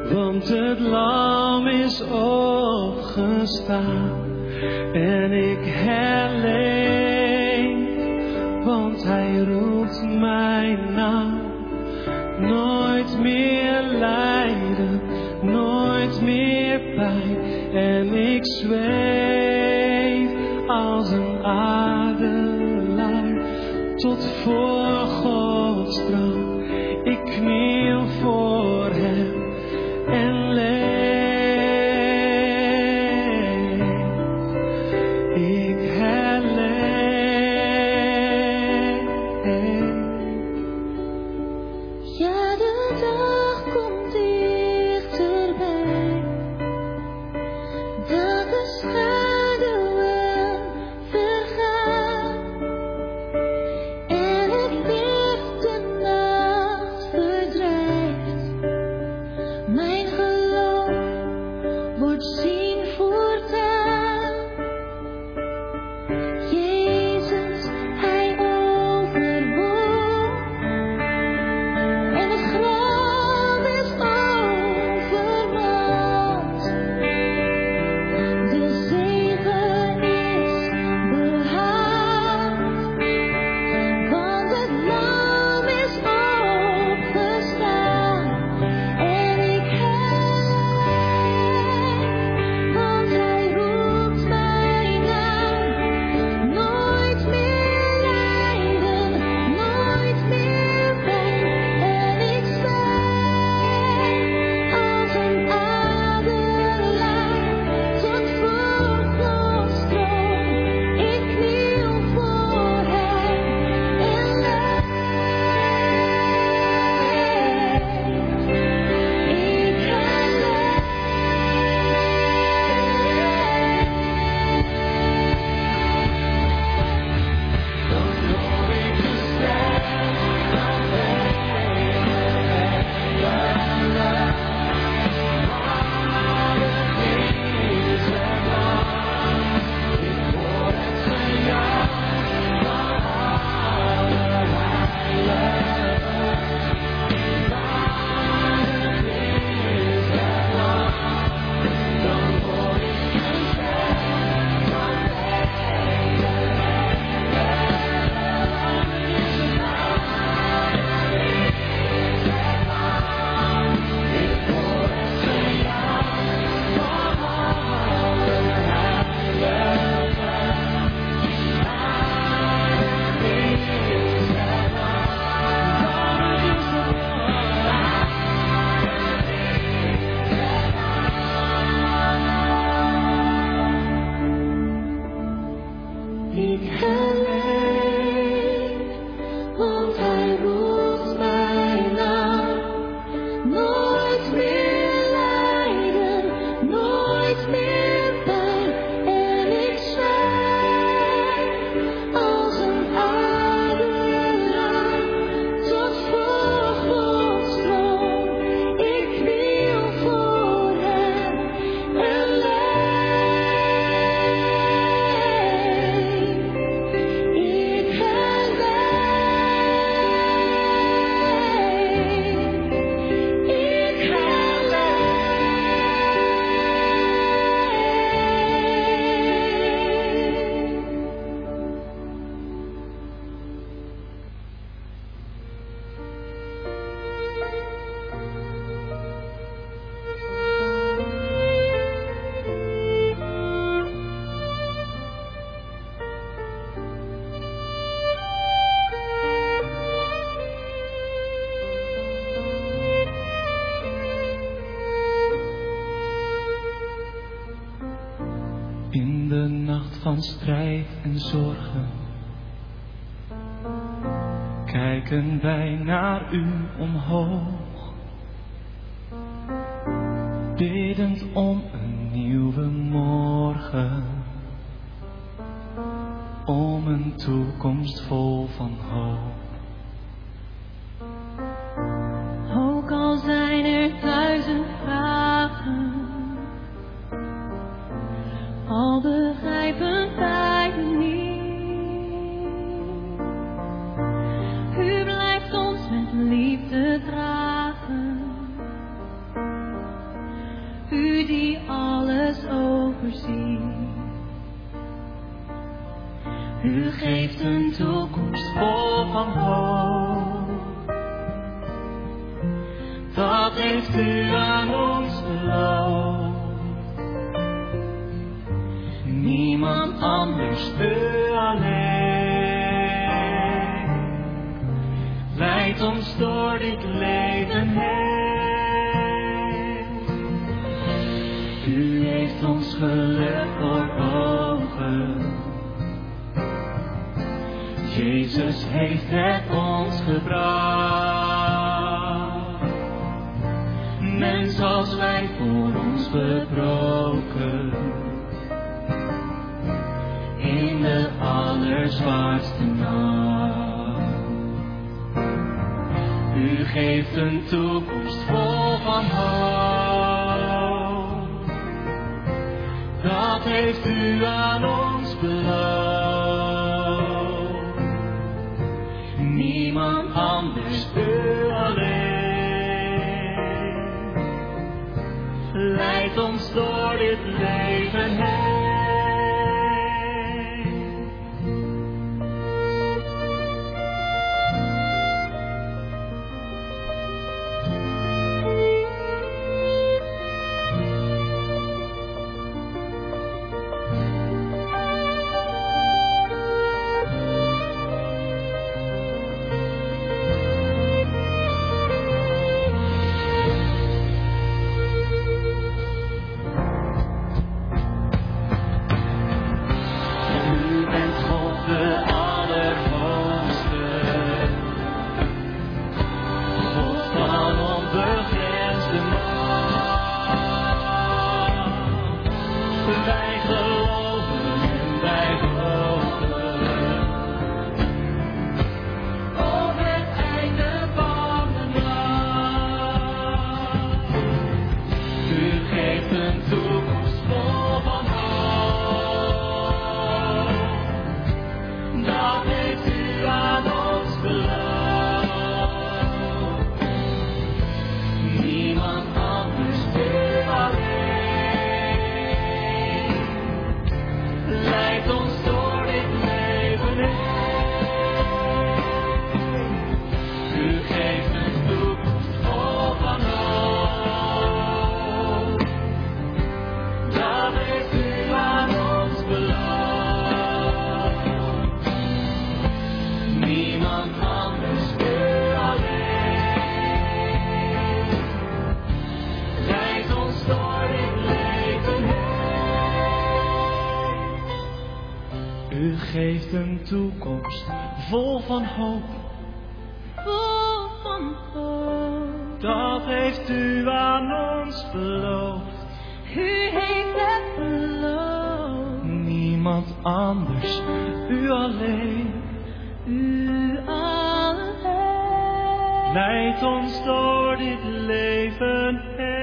Want het lam is opgestaan en ik herleef, want hij roept mijn naam. Nooit meer lijden, nooit meer pijn en ik zweef als een adelaar tot voor Gods troon. Ik kniel voor hem en leef. Ik herleef. Ja, de dag komt dichterbij, dat de schaduwen vergaan en het licht de nacht verdrijft. Mijn geloof wordt zien voortaan. Jezus, hij overwon en het graf is overmand. De zegen is behaald, want het lam is opgestaan en ik herleef, want hij roept mijn naam. Nooit meer lijden, nooit meer pijn en ik zweef als een adelaar tot voor Gods troon. Ik kniel voor hem en leef. Ik herleef. Dan hoor ik de stem van Ik herleef, want hij roept mijn naam. Nooit meer lijden, nooit meer pijn en ik zweef als een adelaar tot voor Gods troon. Ik kniel voor hem en leef. Ik in de nacht van strijd en zorgen kijken wij naar u omhoog, biddend om een nieuwe morgen, om een toekomst vol van hoop. Ook al zijn er 1000 vragen, al begrijpen wij niet. U blijft ons met liefde dragen, voorzien. U geeft een toekomst vol van hoop. Dat heeft u aan ons beloofd. Niemand anders, u alleen. Leidt ons door dit leven heen. U heeft ons geluk voor ogen. Jezus heeft het ons gebracht. Mens als wij voor ons gebroken. In de allerzwaarste nacht. U geeft een toekomst vol van hoop. Dat heeft u aan ons beloofd. Niemand anders, u alleen. Leidt ons door dit leven heen. Een toekomst vol van hoop. Vol van hoop. Dat heeft u aan ons beloofd. U heeft het beloofd. Niemand anders, u alleen. U alleen. Leidt ons door dit leven heen.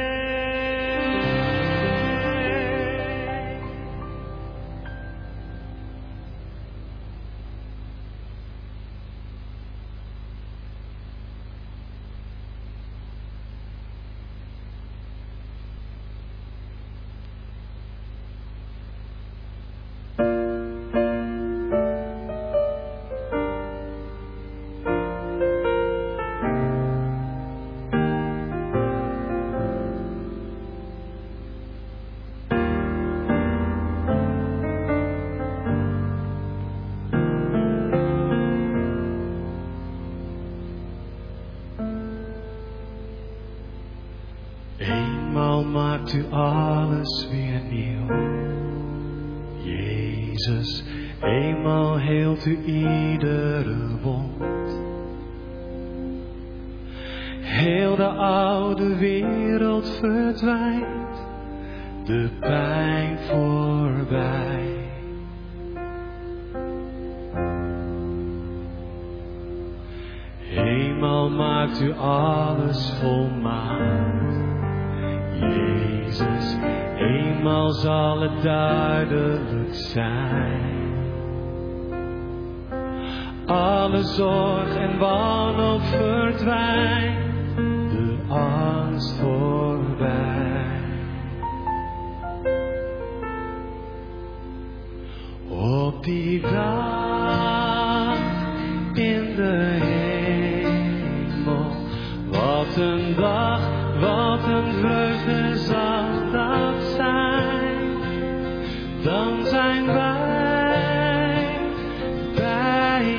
Maakt u alles weer nieuw. Jezus, eenmaal heelt u iedere wond. Heel de oude wereld verdwijnt, de pijn voorbij. Eenmaal maakt u alles volmaakt. Jezus, eenmaal zal het duidelijk zijn. Alle zorg en wanhoop verdwijnt, de angst voorbij. Wat een dag, wat een vreugde zal dat zijn. Dan zijn wij bij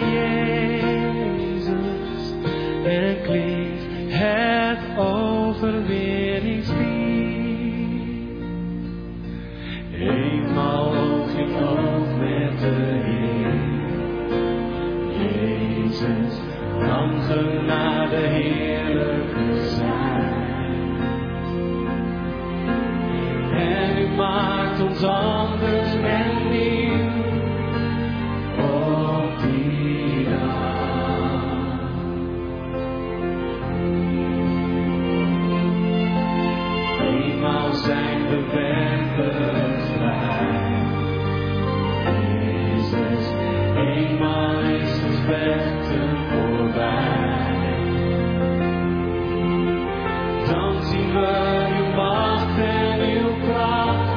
Jezus en klinkt het overwinningslied. Eenmaal oog in oog met de Heer. Jezus, dan genade heerlijke zijn. En u maakt ons anders en nieuw op die dag. Eenmaal zijn we werkelijk vrij. Jezus, eenmaal is ons vechten voorbij. Dan zien we uw macht en uw kracht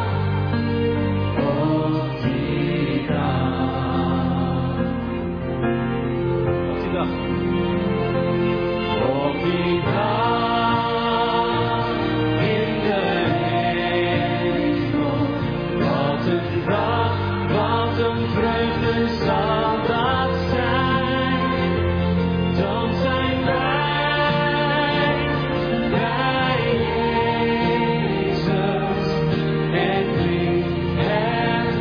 op die dag. Op die dag. Op die dag in de hemel. Wat een dag, wat een vreugde zal dat zijn. Dan zijn wij bij Jezus en klinkt het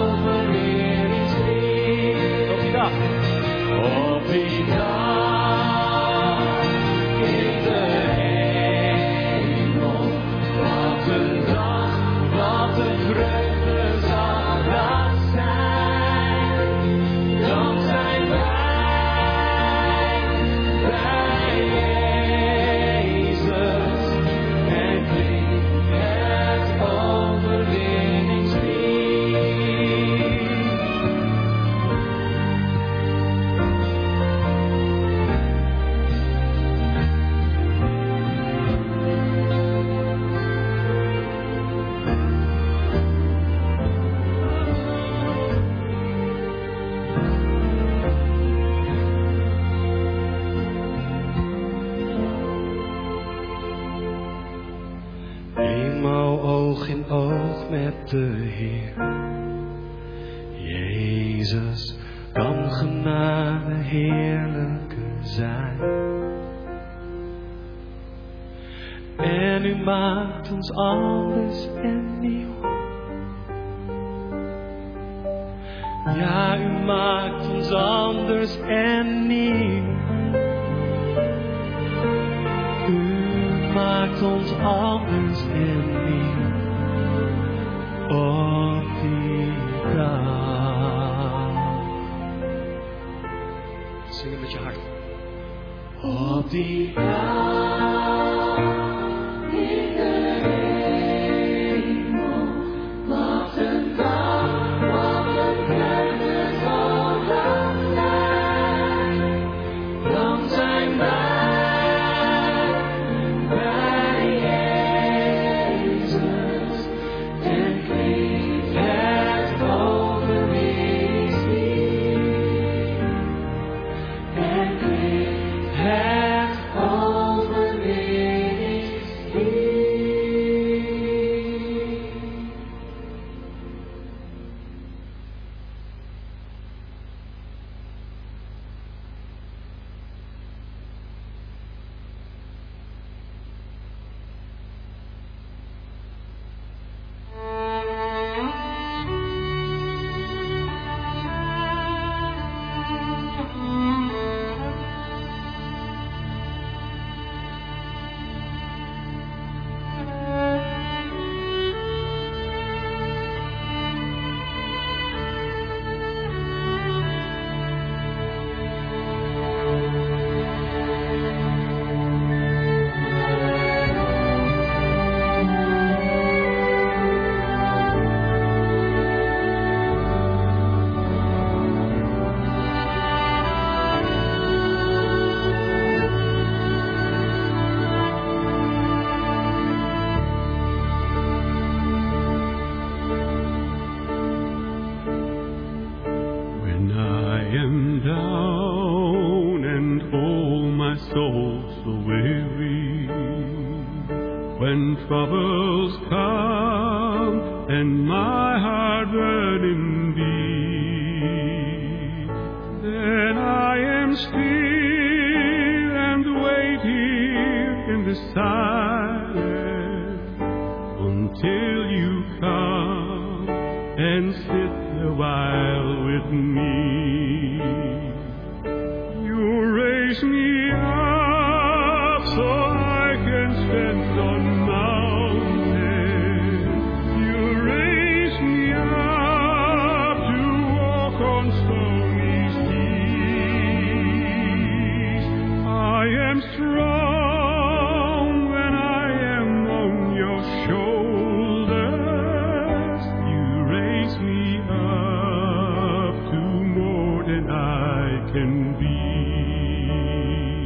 overwinningslied. Op die dag. Op die dag in de hemel. Wat een dag, wat een vreugde zal dat zijn. Dan zijn wij bij Jezus en klinkt het overwinningslied. Eenmaal oog in oog met de Heer. Jezus, kan genade heerlijke zijn. En u maakt ons anders en nieuw. Ja, u maakt ons anders en nieuw. U maakt ons anders en nieuw op die dag. Zing het met je hart. Op die dag in de hemel, wat een dag, wat een vreugde zal dat zijn. Dan zijn wij bij Jezus en klinkt het overwinningslied. En klinkt het overwinningslied. When troubles come and my heart burden deep, then I am still and wait here in the silence until you come and sit a while with me. You raise me up so I can stand on mountains. You raise me up to walk on stony seas. I am strong when I am on your shoulders. You raise me up to more than I can be.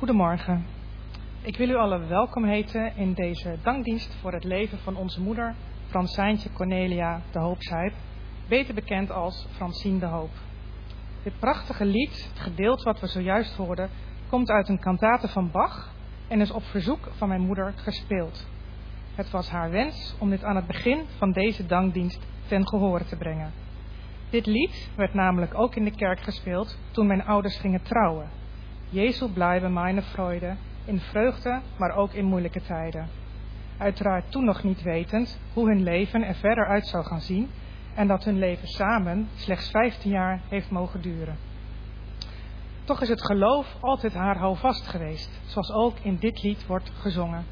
Goedemorgen. Ik wil u allen welkom heten in deze dankdienst voor het leven van onze moeder, Fransijntje Cornelia de Hoopsijp, beter bekend als Francine de Hoop. Dit prachtige lied, het gedeelte wat we zojuist hoorden, komt uit een kantate van Bach en is op verzoek van mijn moeder gespeeld. Het was haar wens om dit aan het begin van deze dankdienst ten gehore te brengen. Dit lied werd namelijk ook in de kerk gespeeld toen mijn ouders gingen trouwen. Jezu bleibe meine Freude, in vreugde, maar ook in moeilijke tijden. Uiteraard toen nog niet wetend hoe hun leven er verder uit zou gaan zien en dat hun leven samen slechts 15 jaar heeft mogen duren. Toch is het geloof altijd haar houvast geweest, zoals ook in dit lied wordt gezongen.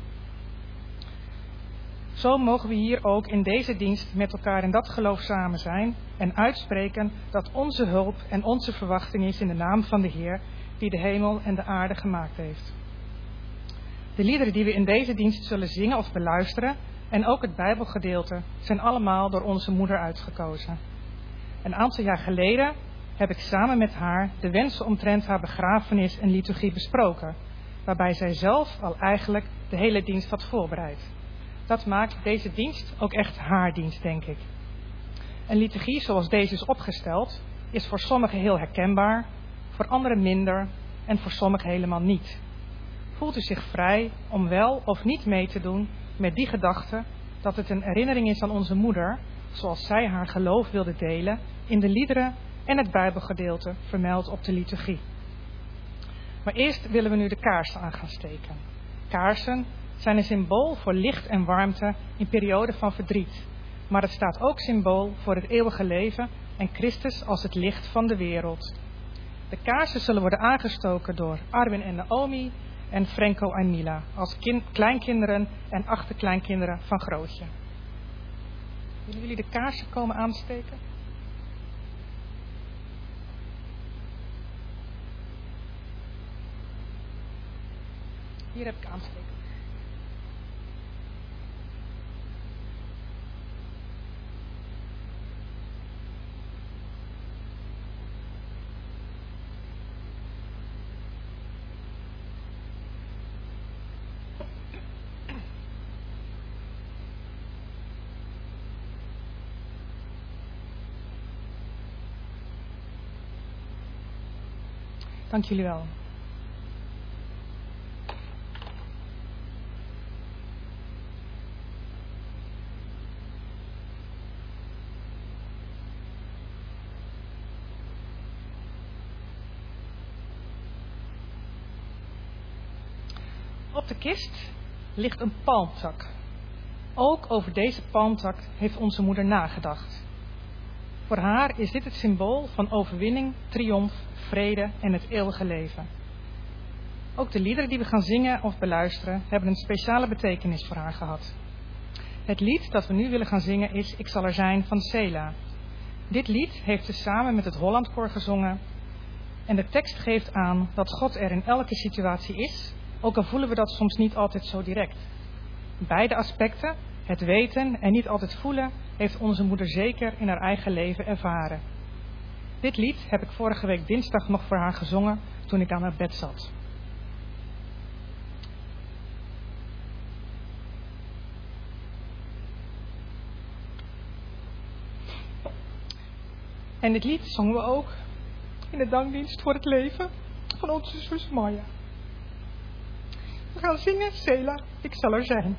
Zo mogen we hier ook in deze dienst met elkaar in dat geloof samen zijn en uitspreken dat onze hulp en onze verwachting is in de naam van de Heer die de hemel en de aarde gemaakt heeft. De liederen die we in deze dienst zullen zingen of beluisteren en ook het Bijbelgedeelte zijn allemaal door onze moeder uitgekozen. Een aantal jaar geleden heb ik samen met haar de wensen omtrent haar begrafenis en liturgie besproken, waarbij zij zelf al eigenlijk de hele dienst had voorbereid. Dat maakt deze dienst ook echt haar dienst, denk ik. Een liturgie zoals deze is opgesteld, is voor sommigen heel herkenbaar, voor anderen minder en voor sommigen helemaal niet. Voelt u zich vrij om wel of niet mee te doen met die gedachte dat het een herinnering is aan onze moeder, zoals zij haar geloof wilde delen in de liederen en het Bijbelgedeelte vermeld op de liturgie. Maar eerst willen we nu de kaarsen aan gaan steken. Kaarsen zijn een symbool voor licht en warmte in perioden van verdriet. Maar het staat ook symbool voor het eeuwige leven en Christus als het licht van de wereld. De kaarsen zullen worden aangestoken door Arwin en Naomi en Franco en Mila als kleinkinderen en achterkleinkinderen van Grootje. Willen jullie de kaarsen komen aansteken? Hier heb ik aansteken. Dank jullie wel. Op de kist ligt een palmtak. Ook over deze palmtak heeft onze moeder nagedacht. Voor haar is dit het symbool van overwinning, triomf, vrede en het eeuwige leven. Ook de liederen die we gaan zingen of beluisteren hebben een speciale betekenis voor haar gehad. Het lied dat we nu willen gaan zingen is Ik zal er zijn van Sela. Dit lied heeft ze samen met het Hollandkoor gezongen en de tekst geeft aan dat God er in elke situatie is, ook al voelen we dat soms niet altijd zo direct. Beide aspecten, het weten en niet altijd voelen, heeft onze moeder zeker in haar eigen leven ervaren. Dit lied heb ik vorige week dinsdag nog voor haar gezongen toen ik aan haar bed zat. En dit lied zongen we ook in de dankdienst voor het leven van onze zus Maya. We gaan zingen, Sela, ik zal er zijn.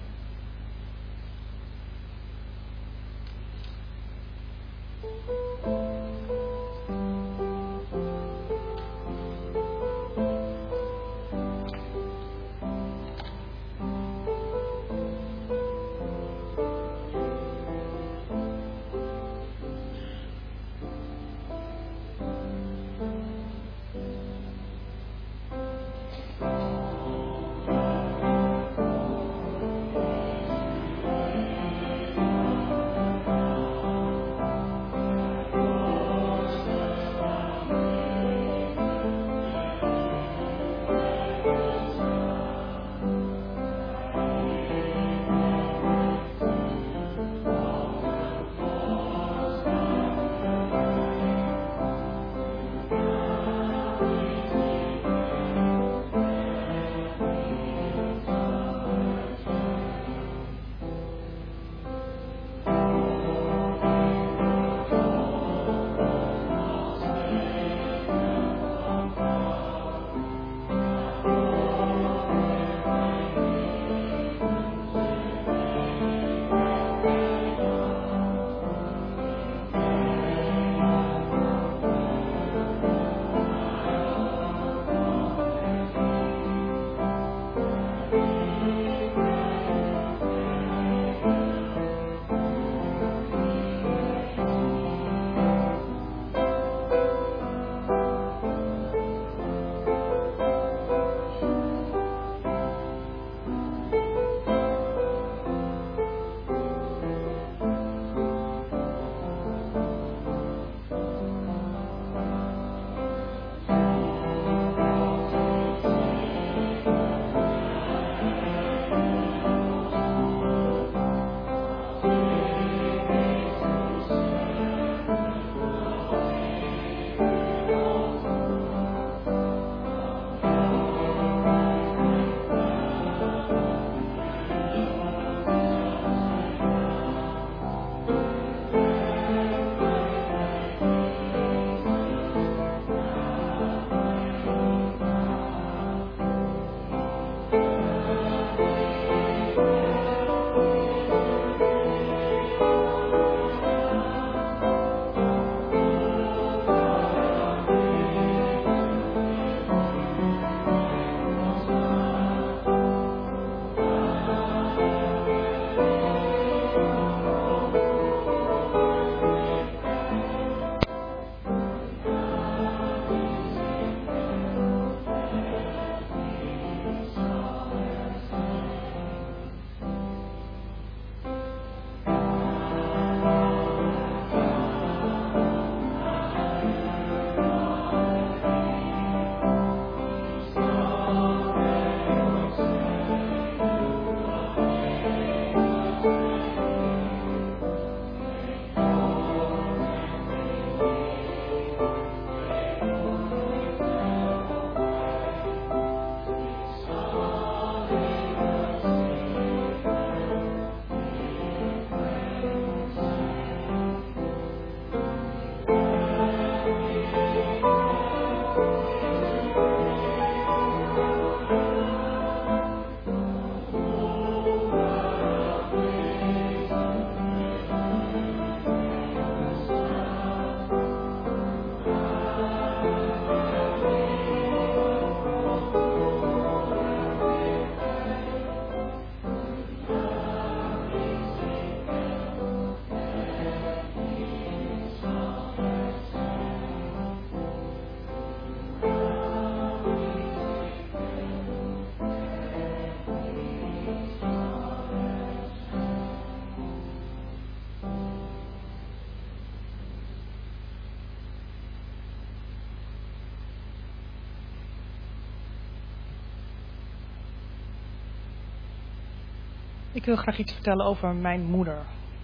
Ik wil graag iets vertellen over mijn moeder.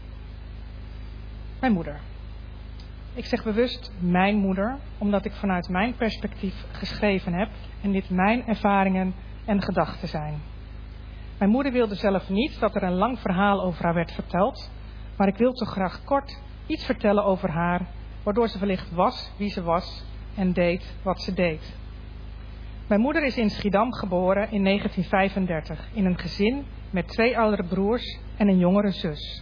Mijn moeder. Ik zeg bewust mijn moeder, omdat ik vanuit mijn perspectief geschreven heb en dit mijn ervaringen en gedachten zijn. Mijn moeder wilde zelf niet dat er een lang verhaal over haar werd verteld, maar ik wil toch graag kort iets vertellen over haar, waardoor ze wellicht was wie ze was en deed wat ze deed. Mijn moeder is in Schiedam geboren in 1935 in een gezin met 2 oudere broers en een jongere zus.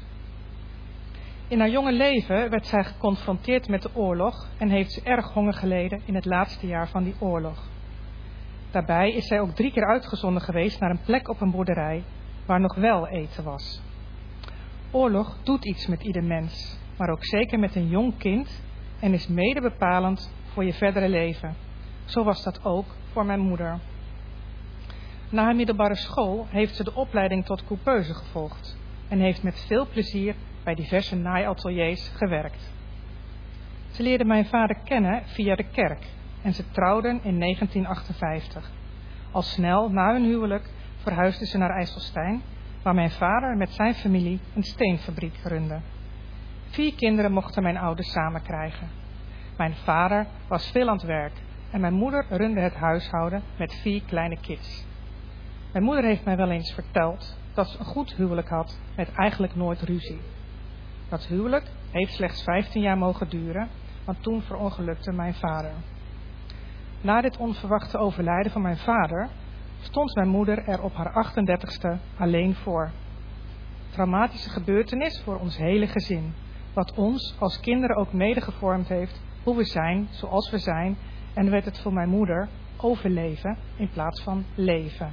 In haar jonge leven werd zij geconfronteerd met de oorlog en heeft ze erg honger geleden in het laatste jaar van die oorlog. Daarbij is zij ook 3 keer uitgezonden geweest naar een plek op een boerderij waar nog wel eten was. Oorlog doet iets met ieder mens, maar ook zeker met een jong kind en is mede bepalend voor je verdere leven. Zo was dat ook voor mijn moeder. Na haar middelbare school heeft ze de opleiding tot coupeuse gevolgd en heeft met veel plezier bij diverse naaiateliers gewerkt. Ze leerde mijn vader kennen via de kerk en ze trouwden in 1958. Al snel na hun huwelijk verhuisden ze naar IJsselstein, waar mijn vader met zijn familie een steenfabriek runde. 4 kinderen mochten mijn ouders samen krijgen. Mijn vader was veel aan het werk en mijn moeder runde het huishouden met 4 kleine kids. Mijn moeder heeft mij wel eens verteld dat ze een goed huwelijk had met eigenlijk nooit ruzie. Dat huwelijk heeft slechts 15 jaar mogen duren, want toen verongelukte mijn vader. Na dit onverwachte overlijden van mijn vader stond mijn moeder er op haar 38ste alleen voor. Traumatische gebeurtenis voor ons hele gezin, wat ons als kinderen ook mede gevormd heeft hoe we zijn zoals we zijn, en werd het voor mijn moeder overleven in plaats van leven.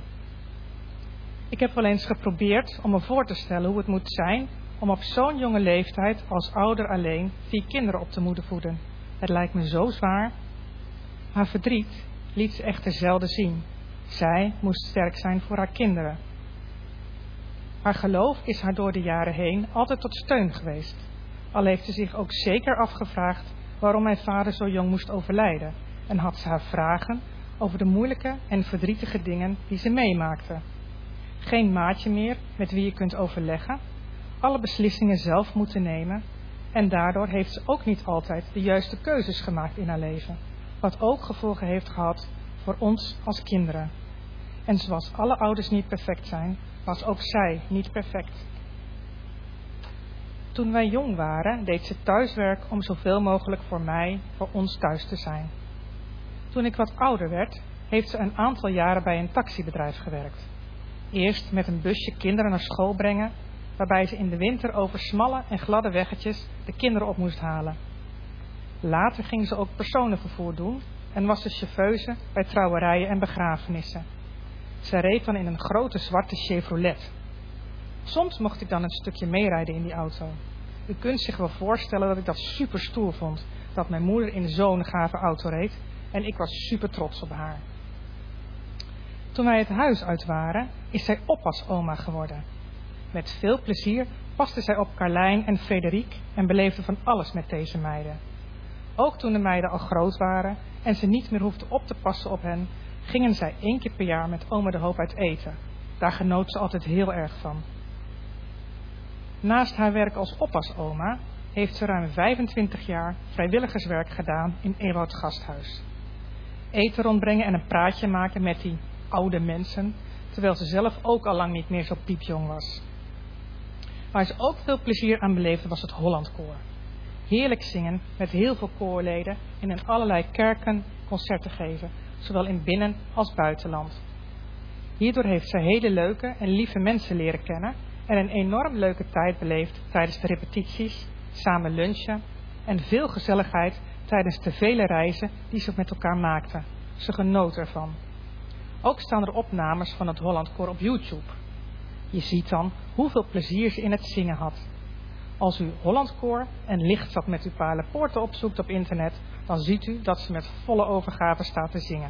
Ik heb wel eens geprobeerd om me voor te stellen hoe het moet zijn om op zo'n jonge leeftijd als ouder alleen 4 kinderen op te moeten voeden. Het lijkt me zo zwaar. Haar verdriet liet ze echter zelden zien. Zij moest sterk zijn voor haar kinderen. Haar geloof is haar door de jaren heen altijd tot steun geweest. Al heeft ze zich ook zeker afgevraagd waarom mijn vader zo jong moest overlijden. En had ze haar vragen over de moeilijke en verdrietige dingen die ze meemaakte. Geen maatje meer met wie je kunt overleggen. Alle beslissingen zelf moeten nemen. En daardoor heeft ze ook niet altijd de juiste keuzes gemaakt in haar leven. Wat ook gevolgen heeft gehad voor ons als kinderen. En zoals alle ouders niet perfect zijn, was ook zij niet perfect. Toen wij jong waren, deed ze thuiswerk om zoveel mogelijk voor ons thuis te zijn. Toen ik wat ouder werd, heeft ze een aantal jaren bij een taxibedrijf gewerkt. Eerst met een busje kinderen naar school brengen, waarbij ze in de winter over smalle en gladde weggetjes de kinderen op moest halen. Later ging ze ook personenvervoer doen en was ze chauffeuse bij trouwerijen en begrafenissen. Ze reed dan in een grote zwarte Chevrolet. Soms mocht ik dan een stukje meerijden in die auto. U kunt zich wel voorstellen dat ik dat super stoer vond, dat mijn moeder in zo'n gave auto reed, en ik was super trots op haar. Toen wij het huis uit waren, is zij oppasoma geworden. Met veel plezier paste zij op Carlijn en Frederik en beleefde van alles met deze meiden. Ook toen de meiden al groot waren en ze niet meer hoefde op te passen op hen, gingen zij 1 keer per jaar met oma de Hoop uit eten. Daar genoot ze altijd heel erg van. Naast haar werk als oppasoma heeft ze ruim 25 jaar vrijwilligerswerk gedaan in Ewoud Gasthuis. Eten rondbrengen en een praatje maken met die oude mensen, terwijl ze zelf ook al lang niet meer zo piepjong was. Waar ze ook veel plezier aan beleefde was het Hollandkoor. Heerlijk zingen met heel veel koorleden en in allerlei kerken concerten geven, zowel in binnen- als buitenland. Hierdoor heeft zij hele leuke en lieve mensen leren kennen en een enorm leuke tijd beleefd tijdens de repetities, samen lunchen en veel gezelligheid tijdens de vele reizen die ze met elkaar maakten. Ze genoot ervan. Ook staan er opnames van het Hollandkoor op YouTube. Je ziet dan hoeveel plezier ze in het zingen had. Als u Hollandkoor en Lichtzat met uw Paarlenpoorten opzoekt op internet, dan ziet u dat ze met volle overgave staat te zingen.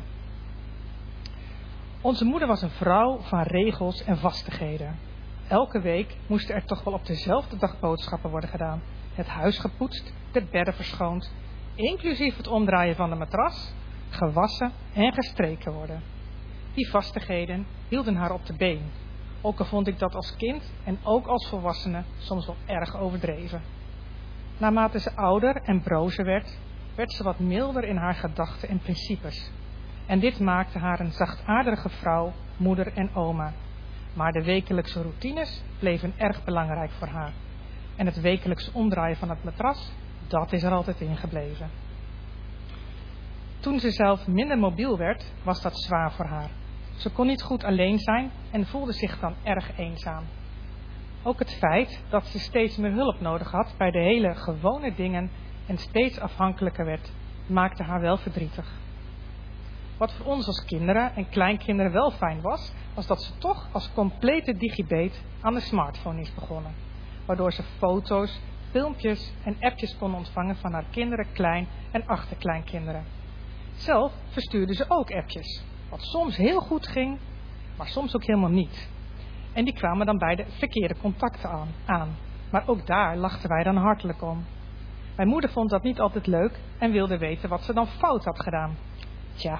Onze moeder was een vrouw van regels en vastigheden. Elke week moesten er toch wel op dezelfde dag boodschappen worden gedaan. Het huis gepoetst, de bedden verschoond, inclusief het omdraaien van de matras, gewassen en gestreken worden. Die vastigheden hielden haar op de been. Ook al vond ik dat als kind en ook als volwassene soms wel erg overdreven. Naarmate ze ouder en brozer werd, werd ze wat milder in haar gedachten en principes. En dit maakte haar een zachtaardige vrouw, moeder en oma. Maar de wekelijkse routines bleven erg belangrijk voor haar. En het wekelijks omdraaien van het matras, dat is er altijd in gebleven. Toen ze zelf minder mobiel werd, was dat zwaar voor haar. Ze kon niet goed alleen zijn en voelde zich dan erg eenzaam. Ook het feit dat ze steeds meer hulp nodig had bij de hele gewone dingen en steeds afhankelijker werd, maakte haar wel verdrietig. Wat voor ons als kinderen en kleinkinderen wel fijn was, was dat ze toch als complete digibeet aan de smartphone is begonnen. Waardoor ze foto's, filmpjes en appjes kon ontvangen van haar kinderen, klein- en achterkleinkinderen. Zelf verstuurde ze ook appjes, wat soms heel goed ging, maar soms ook helemaal niet. En die kwamen dan bij de verkeerde contacten aan. Maar ook daar lachten wij dan hartelijk om. Mijn moeder vond dat niet altijd leuk en wilde weten wat ze dan fout had gedaan. Tja.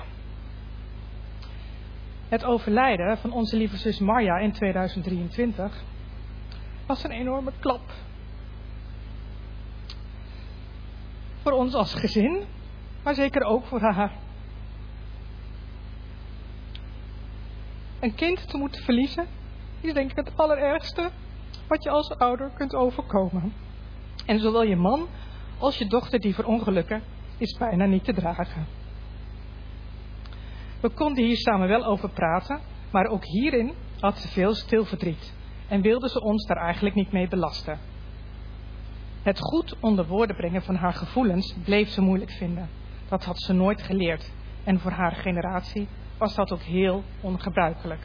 Het overlijden van onze lieve zus Marja in 2023 was een enorme klap. Voor ons als gezin, maar zeker ook voor haar. Een kind te moeten verliezen is denk ik het allerergste wat je als ouder kunt overkomen. En zowel je man als je dochter die verongelukken is bijna niet te dragen. We konden hier samen wel over praten, maar ook hierin had ze veel stil verdriet en wilde ze ons daar eigenlijk niet mee belasten. Het goed onder woorden brengen van haar gevoelens bleef ze moeilijk vinden. Dat had ze nooit geleerd en voor haar generatie was dat ook heel ongebruikelijk.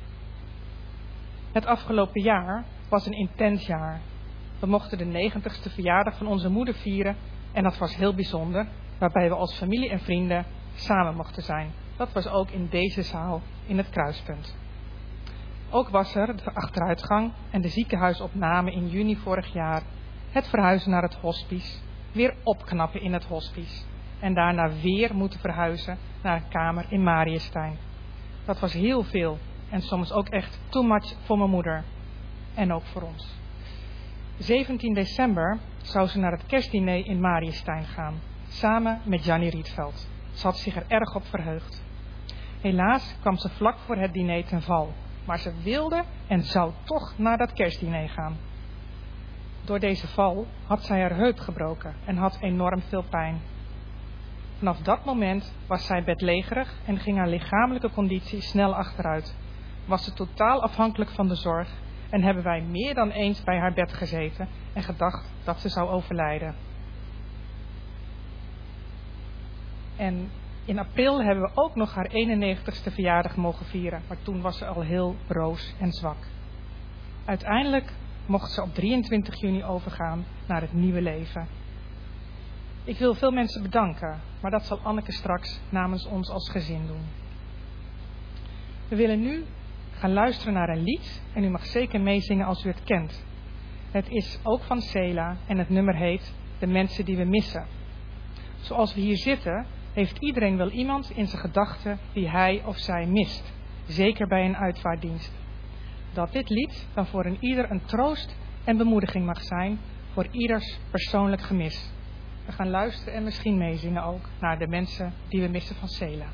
Het afgelopen jaar was een intens jaar. We mochten de 90ste verjaardag van onze moeder vieren en dat was heel bijzonder, waarbij we als familie en vrienden samen mochten zijn. Dat was ook in deze zaal in het Kruispunt. Ook was er de achteruitgang en de ziekenhuisopname in juni vorig jaar, het verhuizen naar het hospice, weer opknappen in het hospice en daarna weer moeten verhuizen naar een kamer in Mariëstein. Dat was heel veel en soms ook echt too much voor mijn moeder en ook voor ons. 17 december zou ze naar het kerstdiner in Mariëstein gaan, samen met Jannie Rietveld. Ze had zich er erg op verheugd. Helaas kwam ze vlak voor het diner ten val, maar ze wilde en zou toch naar dat kerstdiner gaan. Door deze val had zij haar heup gebroken en had enorm veel pijn. Vanaf dat moment was zij bedlegerig en ging haar lichamelijke conditie snel achteruit. Was ze totaal afhankelijk van de zorg en hebben wij meer dan eens bij haar bed gezeten en gedacht dat ze zou overlijden. En in april hebben we ook nog haar 91ste verjaardag mogen vieren, maar toen was ze al heel broos en zwak. Uiteindelijk mocht ze op 23 juni overgaan naar het nieuwe leven. Ik wil veel mensen bedanken, maar dat zal Anneke straks namens ons als gezin doen. We willen nu gaan luisteren naar een lied en u mag zeker meezingen als u het kent. Het is ook van Sela en het nummer heet De Mensen die we missen. Zoals we hier zitten, heeft iedereen wel iemand in zijn gedachten die hij of zij mist. Zeker bij een uitvaartdienst. Dat dit lied dan voor een ieder een troost en bemoediging mag zijn voor ieders persoonlijk gemis. We gaan luisteren en misschien meezingen ook naar De Mensen die we missen van Sela.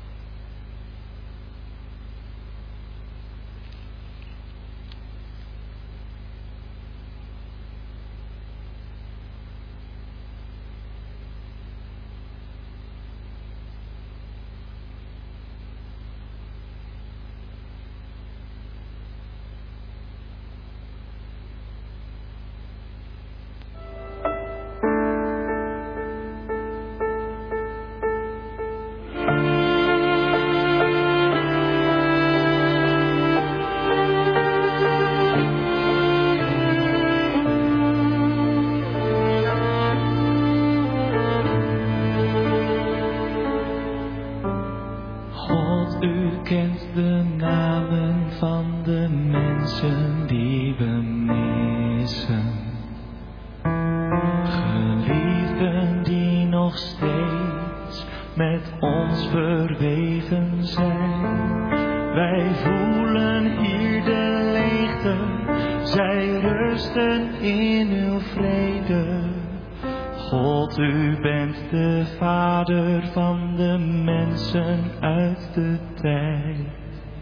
Wij voelen hier de leegte zitten, zij rusten in uw vrede. God, u bent de Vader van de mensen uit de tijd.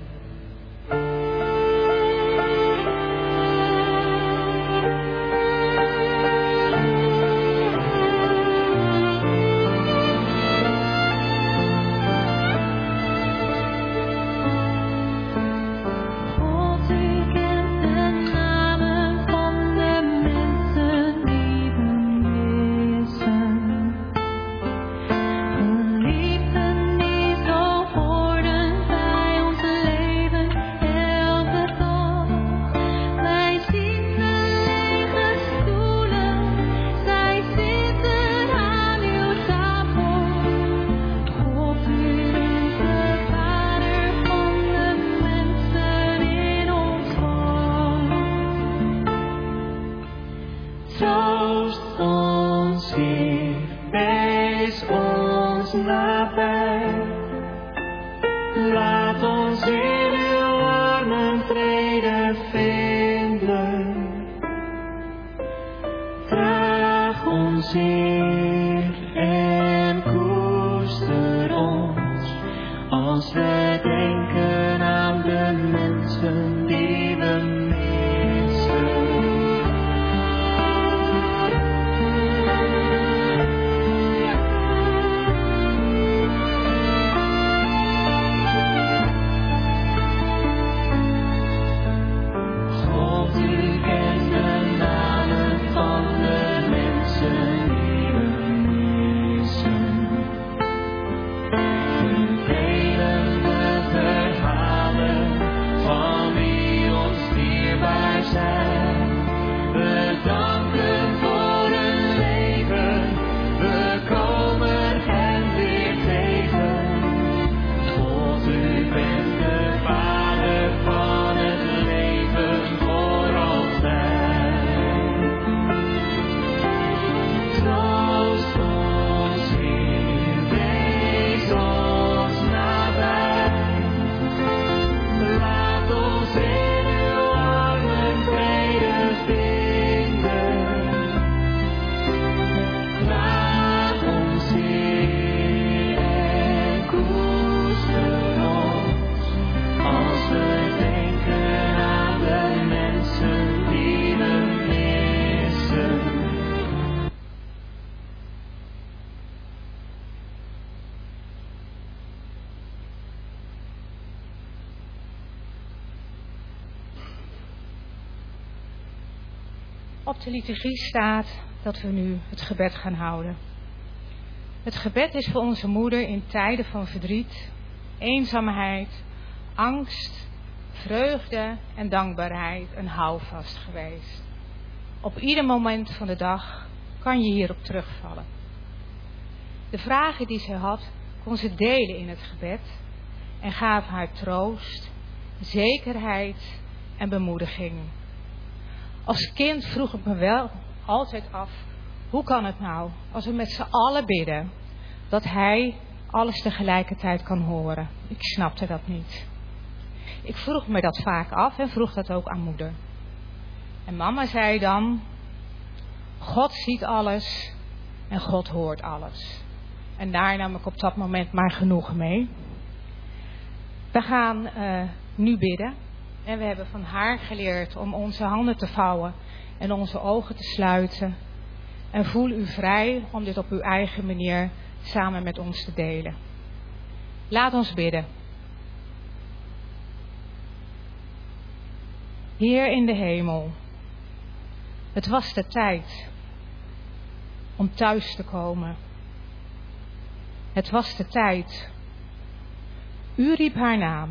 Op de liturgie staat dat we nu het gebed gaan houden. Het gebed is voor onze moeder in tijden van verdriet, eenzaamheid, angst, vreugde en dankbaarheid een houvast geweest. Op ieder moment van de dag kan je hierop terugvallen. De vragen die ze had, kon ze delen in het gebed en gaven haar troost, zekerheid en bemoediging. Als kind vroeg ik me wel altijd af, hoe kan het nou, als we met z'n allen bidden, dat Hij alles tegelijkertijd kan horen? Ik snapte dat niet. Ik vroeg me dat vaak af en vroeg dat ook aan moeder. En mama zei dan, God ziet alles en God hoort alles. En daar nam ik op dat moment maar genoegen mee. We gaan nu bidden. En we hebben van haar geleerd om onze handen te vouwen en onze ogen te sluiten. En voel u vrij om dit op uw eigen manier samen met ons te delen. Laat ons bidden. Heer in de hemel, het was de tijd om thuis te komen. Het was de tijd. U riep haar naam.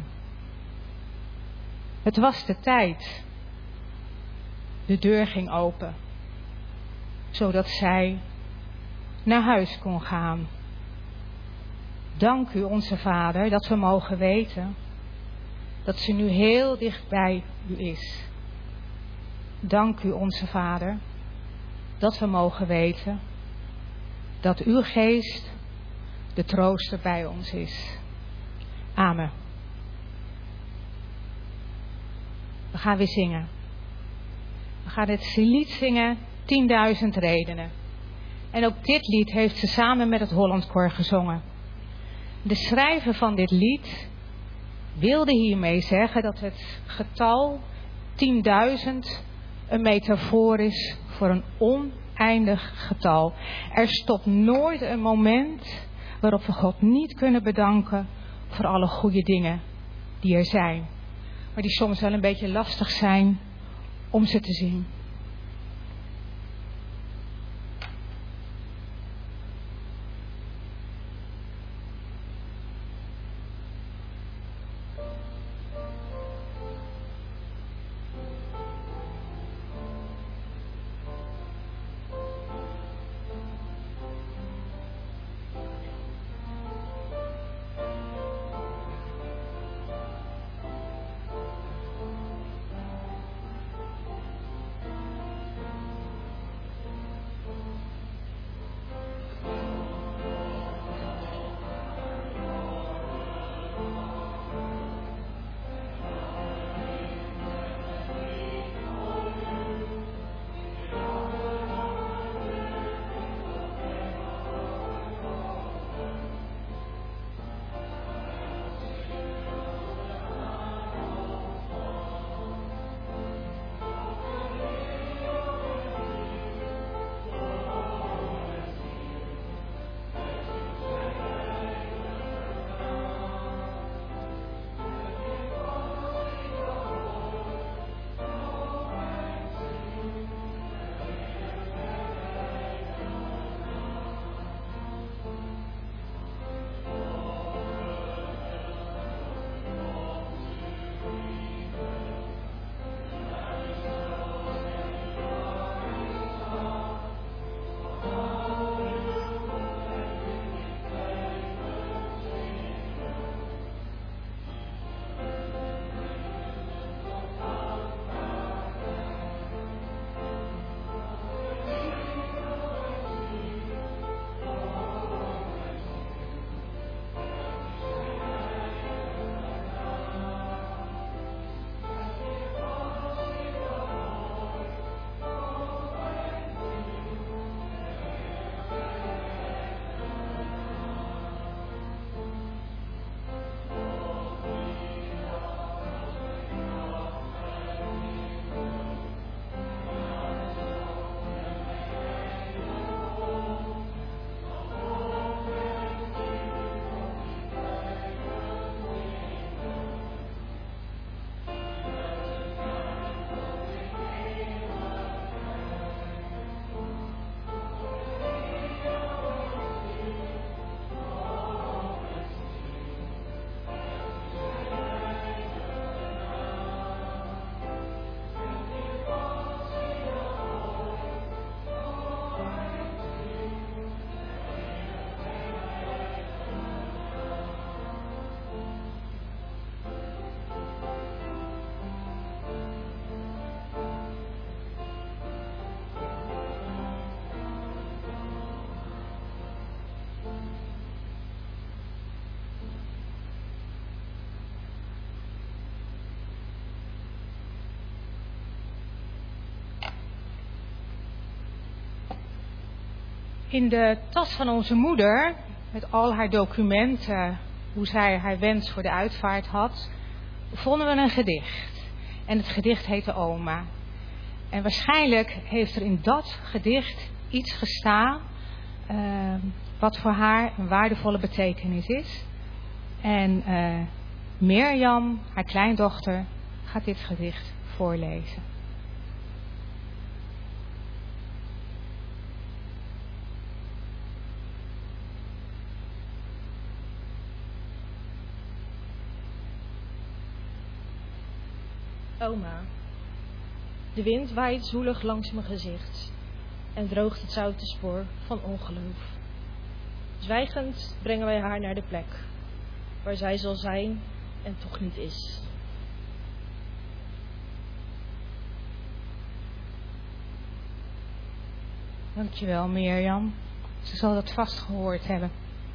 Het was de tijd. De deur ging open, zodat zij naar huis kon gaan. Dank u, onze Vader, dat we mogen weten dat ze nu heel dicht bij u is. Dank u, onze Vader, dat we mogen weten dat uw geest de trooster bij ons is. Amen. We gaan weer zingen. We gaan het lied zingen, 10.000 redenen. En ook dit lied heeft ze samen met het Hollandkoor gezongen. De schrijver van dit lied wilde hiermee zeggen dat het getal 10.000 een metafoor is voor een oneindig getal. Er stopt nooit een moment waarop we God niet kunnen bedanken voor alle goede dingen die er zijn. Maar die soms wel een beetje lastig zijn om ze te zien. In de tas van onze moeder, met al haar documenten, hoe zij haar wens voor de uitvaart had, vonden we een gedicht. En het gedicht heette Oma. En waarschijnlijk heeft er in dat gedicht iets gestaan wat voor haar een waardevolle betekenis is. En Mirjam, haar kleindochter, gaat dit gedicht voorlezen. Oma, de wind waait zoelig langs mijn gezicht en droogt het zoute spoor van ongeloof. Zwijgend brengen wij haar naar de plek waar zij zal zijn en toch niet is. Dankjewel, Mirjam. Ze zal dat vast gehoord hebben.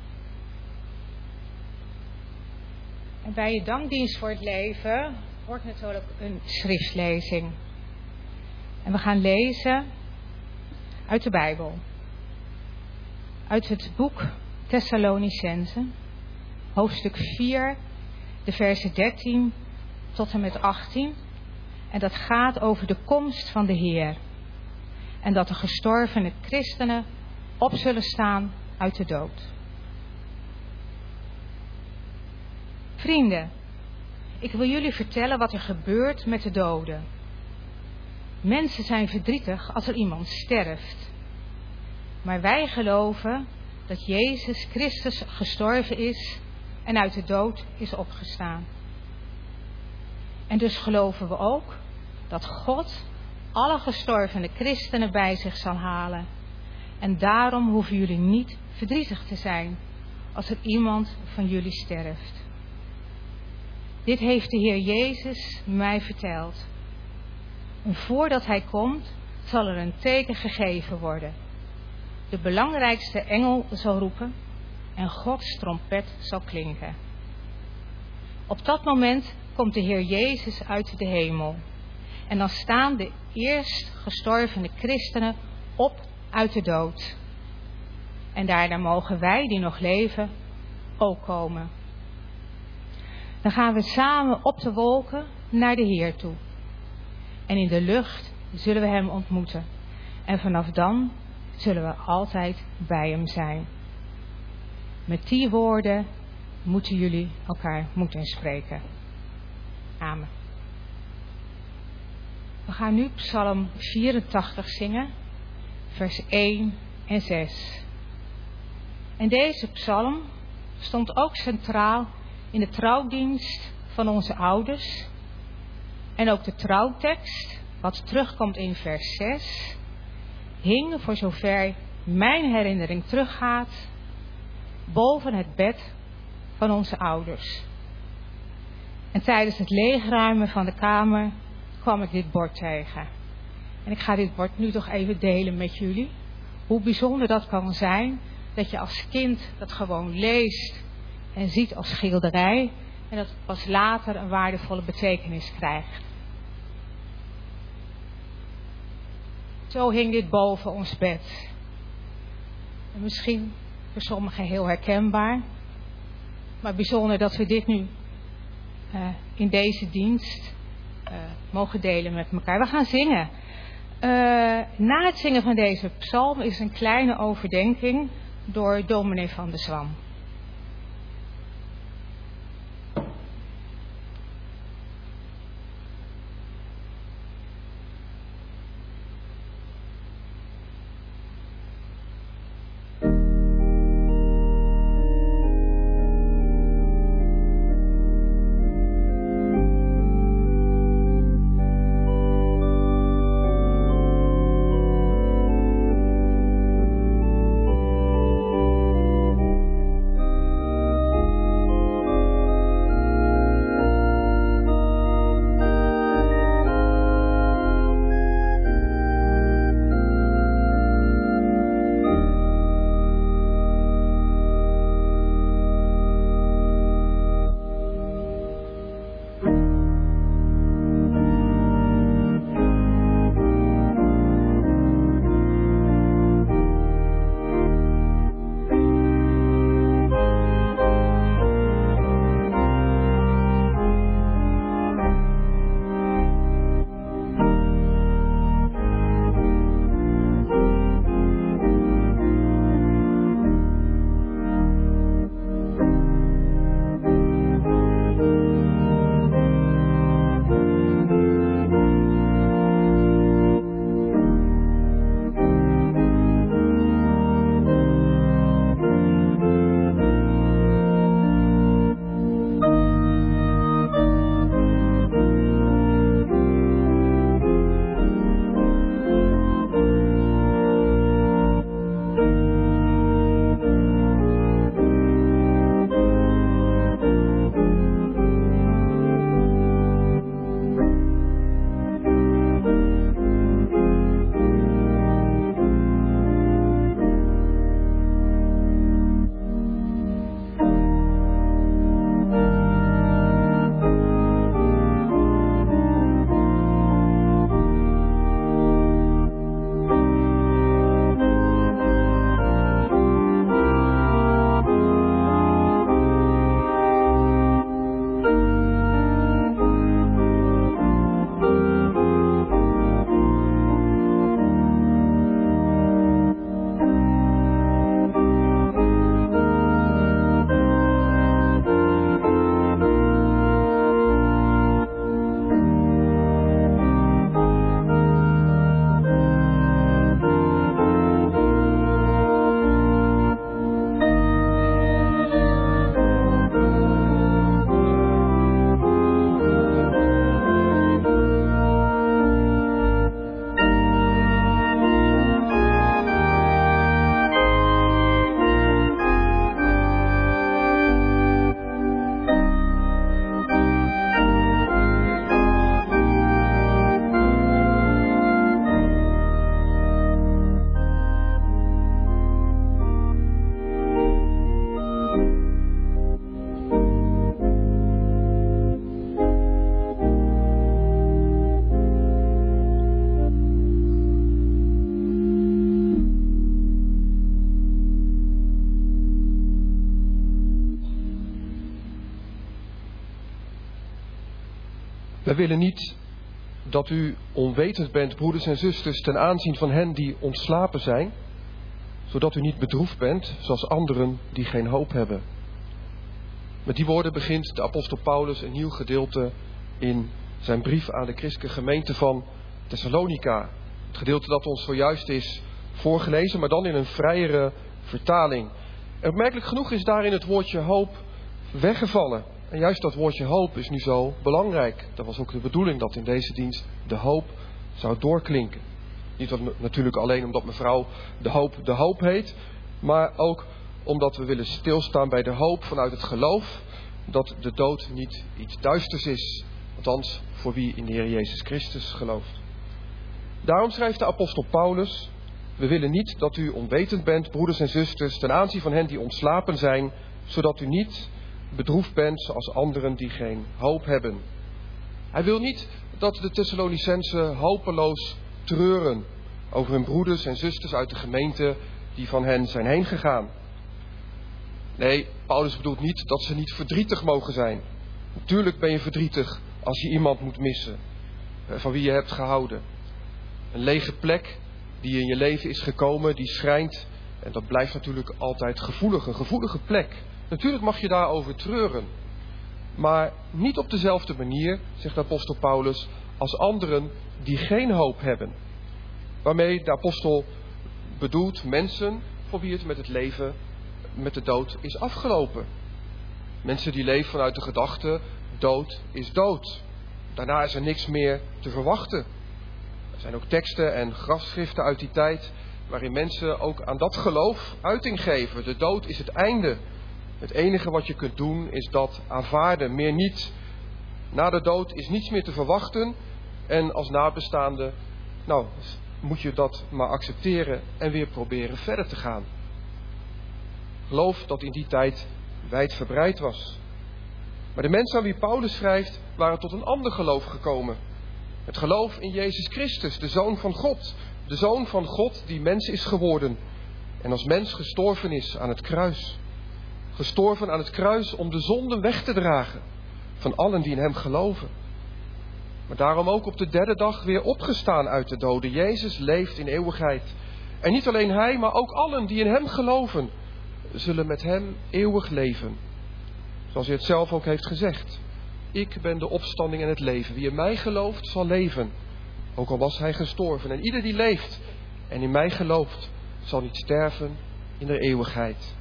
En bij je dankdienst voor het leven hoort natuurlijk een schriftlezing. En we gaan lezen uit de Bijbel. Uit het boek Thessalonicense, hoofdstuk 4, de versen 13 tot en met 18. En dat gaat over de komst van de Heer. En dat de gestorvene christenen op zullen staan uit de dood. Vrienden, ik wil jullie vertellen wat er gebeurt met de doden. Mensen zijn verdrietig als er iemand sterft. Maar wij geloven dat Jezus Christus gestorven is en uit de dood is opgestaan. En dus geloven we ook dat God alle gestorvene christenen bij zich zal halen. En daarom hoeven jullie niet verdrietig te zijn als er iemand van jullie sterft. Dit heeft de Heer Jezus mij verteld. En voordat Hij komt, zal er een teken gegeven worden. De belangrijkste engel zal roepen en Gods trompet zal klinken. Op dat moment komt de Heer Jezus uit de hemel. En dan staan de eerst gestorvene christenen op uit de dood. En daarna mogen wij die nog leven ook komen. Dan gaan we samen op de wolken naar de Heer toe. En in de lucht zullen we Hem ontmoeten. En vanaf dan zullen we altijd bij Hem zijn. Met die woorden moeten jullie elkaar moed inspreken. Amen. We gaan nu Psalm 84 zingen, vers 1 en 6. En deze psalm stond ook centraal in de trouwdienst van onze ouders. En ook de trouwtekst, wat terugkomt in vers 6, hing, voor zover mijn herinnering teruggaat, boven het bed van onze ouders. En tijdens het leegruimen van de kamer kwam ik dit bord tegen. En ik ga dit bord nu toch even delen met jullie. Hoe bijzonder dat kan zijn, dat je als kind dat gewoon leest en ziet als schilderij. En dat het pas later een waardevolle betekenis krijgt. Zo hing dit boven ons bed. En misschien voor sommigen heel herkenbaar. Maar bijzonder dat we dit nu in deze dienst mogen delen met elkaar. We gaan zingen. Na het zingen van deze psalm is een kleine overdenking door dominee van der Zwam. Wij willen niet dat u onwetend bent, broeders en zusters, ten aanzien van hen die ontslapen zijn, zodat u niet bedroefd bent, zoals anderen die geen hoop hebben. Met die woorden begint de apostel Paulus een nieuw gedeelte in zijn brief aan de christelijke gemeente van Thessalonica. Het gedeelte dat ons zojuist is voorgelezen, maar dan in een vrijere vertaling. En opmerkelijk genoeg is daarin het woordje hoop weggevallen. En juist dat woordje hoop is nu zo belangrijk. Dat was ook de bedoeling dat in deze dienst de hoop zou doorklinken. Niet natuurlijk alleen omdat mevrouw de hoop heet, maar ook omdat we willen stilstaan bij de hoop vanuit het geloof dat de dood niet iets duisters is. Althans, voor wie in de Heer Jezus Christus gelooft. Daarom schrijft de apostel Paulus: we willen niet dat u onwetend bent, broeders en zusters, ten aanzien van hen die ontslapen zijn, zodat u niet bedroefd bent zoals anderen die geen hoop hebben. Hij wil niet dat de Thessalonicenzen hopeloos treuren over hun broeders en zusters uit de gemeente die van hen zijn heen gegaan. Nee, Paulus bedoelt niet dat ze niet verdrietig mogen zijn. Natuurlijk ben je verdrietig als je iemand moet missen van wie je hebt gehouden. Een lege plek die in je leven is gekomen, die schrijnt. En dat blijft natuurlijk altijd gevoelig, een gevoelige plek. Natuurlijk mag je daarover treuren. Maar niet op dezelfde manier, zegt de apostel Paulus, als anderen die geen hoop hebben. Waarmee de apostel bedoelt mensen voor wie het met het leven, met de dood is afgelopen. Mensen die leven vanuit de gedachte, dood is dood. Daarna is er niks meer te verwachten. Er zijn ook teksten en grafschriften uit die tijd waarin mensen ook aan dat geloof uiting geven. De dood is het einde. Het enige wat je kunt doen is dat aanvaarden, meer niet. Na de dood is niets meer te verwachten en als nabestaande, moet je dat maar accepteren en weer proberen verder te gaan. Geloof dat in die tijd wijdverbreid was. Maar de mensen aan wie Paulus schrijft waren tot een ander geloof gekomen. Het geloof in Jezus Christus, de Zoon van God. De Zoon van God die mens is geworden en als mens gestorven is aan het kruis. Gestorven aan het kruis om de zonden weg te dragen van allen die in hem geloven. Maar daarom ook op de derde dag weer opgestaan uit de doden. Jezus leeft in eeuwigheid. En niet alleen hij, maar ook allen die in hem geloven, zullen met hem eeuwig leven. Zoals hij het zelf ook heeft gezegd. Ik ben de opstanding en het leven. Wie in mij gelooft, zal leven. Ook al was hij gestorven. En ieder die leeft en in mij gelooft, zal niet sterven in de eeuwigheid.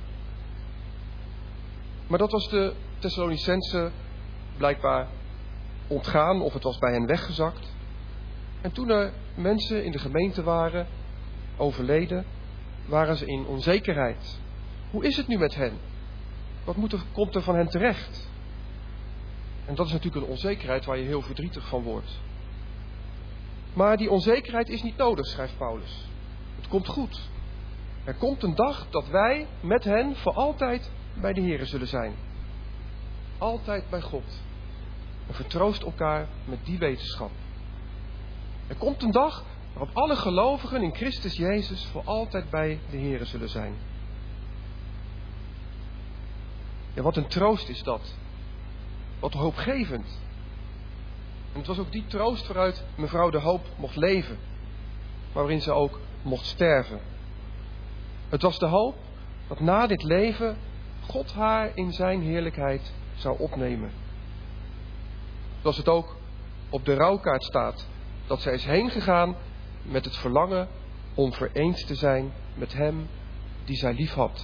Maar dat was de Thessalonicenzen blijkbaar ontgaan, of het was bij hen weggezakt. En toen er mensen in de gemeente waren, overleden, waren ze in onzekerheid. Hoe is het nu met hen? Wat komt er van hen terecht? En dat is natuurlijk een onzekerheid waar je heel verdrietig van wordt. Maar die onzekerheid is niet nodig, schrijft Paulus. Het komt goed. Er komt een dag dat wij met hen voor altijd bij de Here zullen zijn. Altijd bij God. En vertroost elkaar met die wetenschap. Er komt een dag waarop alle gelovigen in Christus Jezus voor altijd bij de Here zullen zijn. Ja, wat een troost is dat. Wat hoopgevend. En het was ook die troost waaruit mevrouw de Hoop mocht leven. Waarin ze ook mocht sterven. Het was de hoop dat na dit leven God haar in zijn heerlijkheid zou opnemen. Zoals het ook op de rouwkaart staat. Dat zij is heen gegaan met het verlangen om vereend te zijn met hem die zij lief had.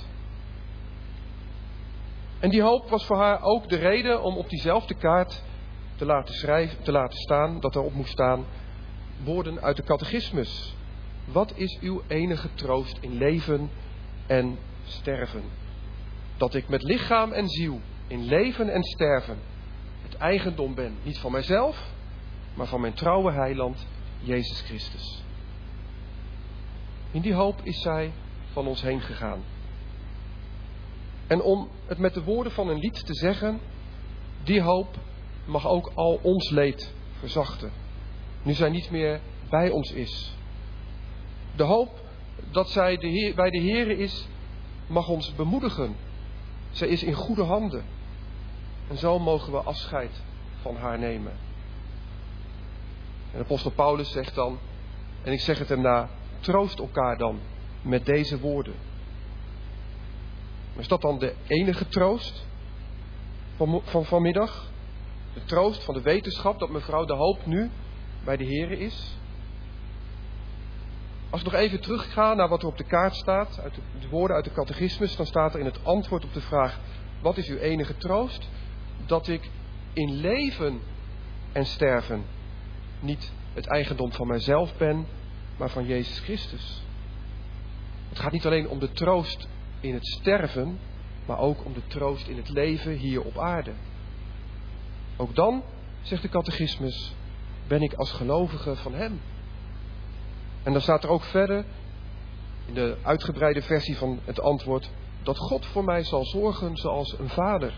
En die hoop was voor haar ook de reden om op diezelfde kaart te laten staan, dat erop moest staan, woorden uit de catechismus. Wat is uw enige troost in leven en sterven? Dat ik met lichaam en ziel in leven en sterven het eigendom ben, niet van mijzelf, maar van mijn trouwe heiland, Jezus Christus. In die hoop is zij van ons heen gegaan. En om het met de woorden van een lied te zeggen, die hoop mag ook al ons leed verzachten, nu zij niet meer bij ons is. De hoop dat zij bij de Here is, mag ons bemoedigen. Zij is in goede handen. En zo mogen we afscheid van haar nemen. En apostel Paulus zegt dan, en ik zeg het hem na, troost elkaar dan met deze woorden. Maar is dat dan de enige troost van vanmiddag? De troost van de wetenschap dat mevrouw De Hoop nu bij de Here is? Als ik nog even terugga naar wat er op de kaart staat, uit de woorden uit de catechismus, dan staat er in het antwoord op de vraag, wat is uw enige troost? Dat ik in leven en sterven niet het eigendom van mijzelf ben, maar van Jezus Christus. Het gaat niet alleen om de troost in het sterven, maar ook om de troost in het leven hier op aarde. Ook dan, zegt de catechismus, ben ik als gelovige van Hem. En dan staat er ook verder, in de uitgebreide versie van het antwoord, dat God voor mij zal zorgen zoals een vader.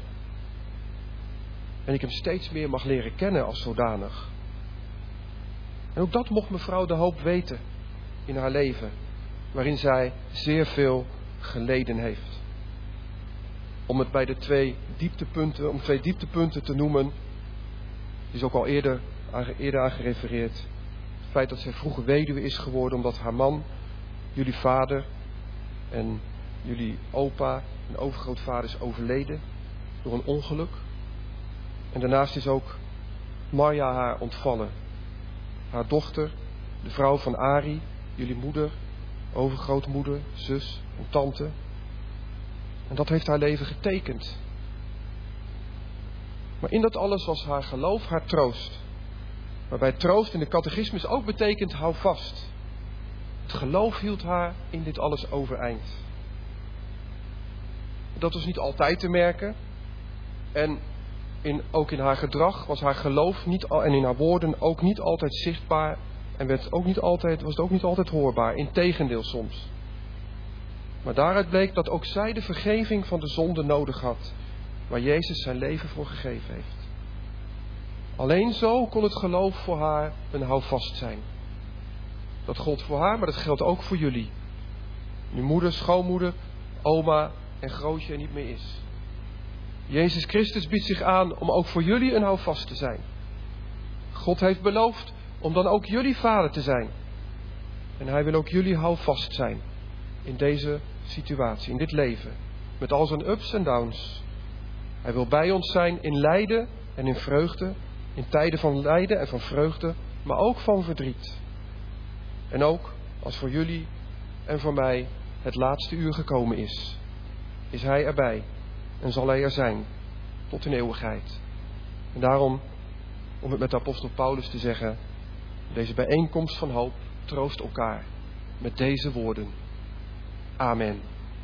En ik hem steeds meer mag leren kennen als zodanig. En ook dat mocht mevrouw De Hoop weten in haar leven, waarin zij zeer veel geleden heeft. Om het bij de twee dieptepunten te noemen, is ook al eerder aan gerefereerd. Het feit dat zij vroeger weduwe is geworden omdat haar man, jullie vader en jullie opa en overgrootvader is overleden door een ongeluk. En daarnaast is ook Marja haar ontvallen. Haar dochter, de vrouw van Ari, jullie moeder, overgrootmoeder, zus en tante. En dat heeft haar leven getekend. Maar in dat alles was haar geloof haar troost. Waarbij troost in de catechismus ook betekent hou vast. Het geloof hield haar in dit alles overeind. Dat was niet altijd te merken. En ook in haar gedrag was haar geloof en in haar woorden ook niet altijd zichtbaar. En was het ook niet altijd hoorbaar. Integendeel soms. Maar daaruit bleek dat ook zij de vergeving van de zonde nodig had. Waar Jezus zijn leven voor gegeven heeft. Alleen zo kon het geloof voor haar een houvast zijn. Dat gold voor haar, maar dat geldt ook voor jullie. Nu moeder, schoonmoeder, oma en grootje er niet meer is. Jezus Christus biedt zich aan om ook voor jullie een houvast te zijn. God heeft beloofd om dan ook jullie vader te zijn. En hij wil ook jullie houvast zijn. In deze situatie, in dit leven. Met al zijn ups en downs. Hij wil bij ons zijn in lijden en in vreugde. In tijden van lijden en van vreugde, maar ook van verdriet. En ook als voor jullie en voor mij het laatste uur gekomen is hij erbij en zal hij er zijn tot in eeuwigheid. En daarom, om het met de apostel Paulus te zeggen, deze bijeenkomst van hoop troost elkaar met deze woorden. Amen.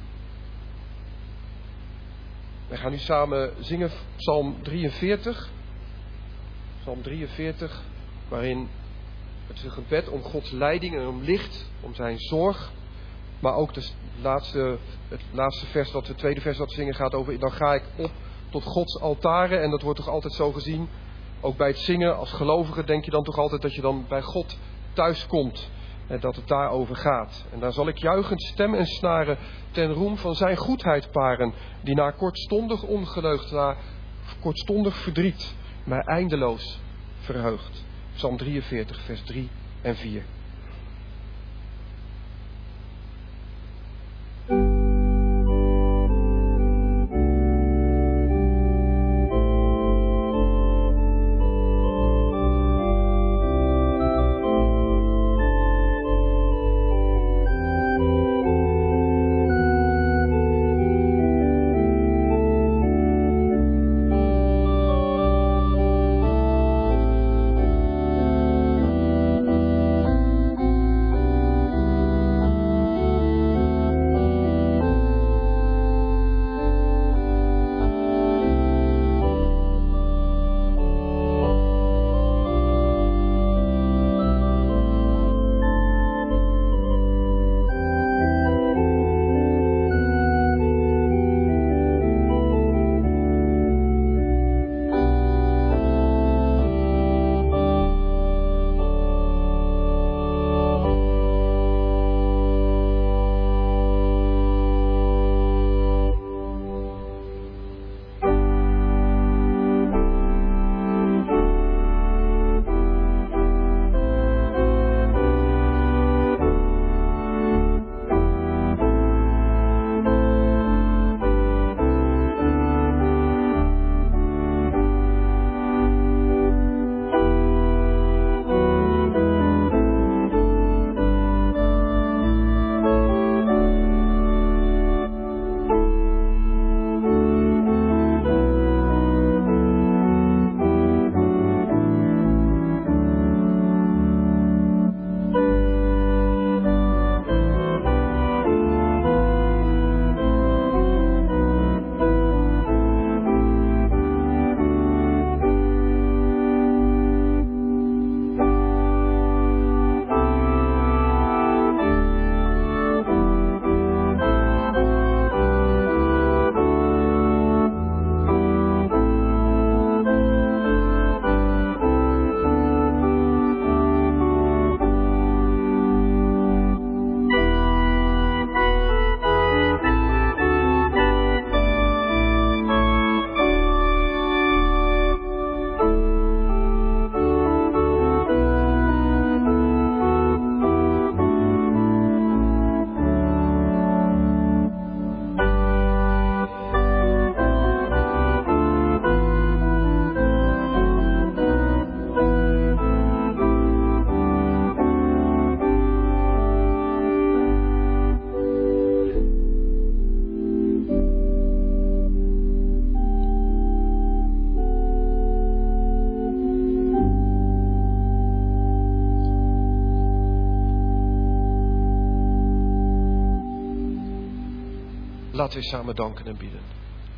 Wij gaan nu samen zingen Psalm 43. Psalm 43, waarin het is een gebed om Gods leiding en om licht, om zijn zorg. Maar ook het laatste vers, het tweede vers dat we zingen gaat over, dan ga ik op tot Gods altaren. En dat wordt toch altijd zo gezien. Ook bij het zingen als gelovige denk je dan toch altijd dat je dan bij God thuis komt. En dat het daarover gaat. En daar zal ik juichend stem en snaren ten roem van zijn goedheid paren. Die na kortstondig ongelucht, na kortstondig verdriet, mij eindeloos verheugt. Psalm 43, vers 3 en 4. Laten we samen danken en bidden.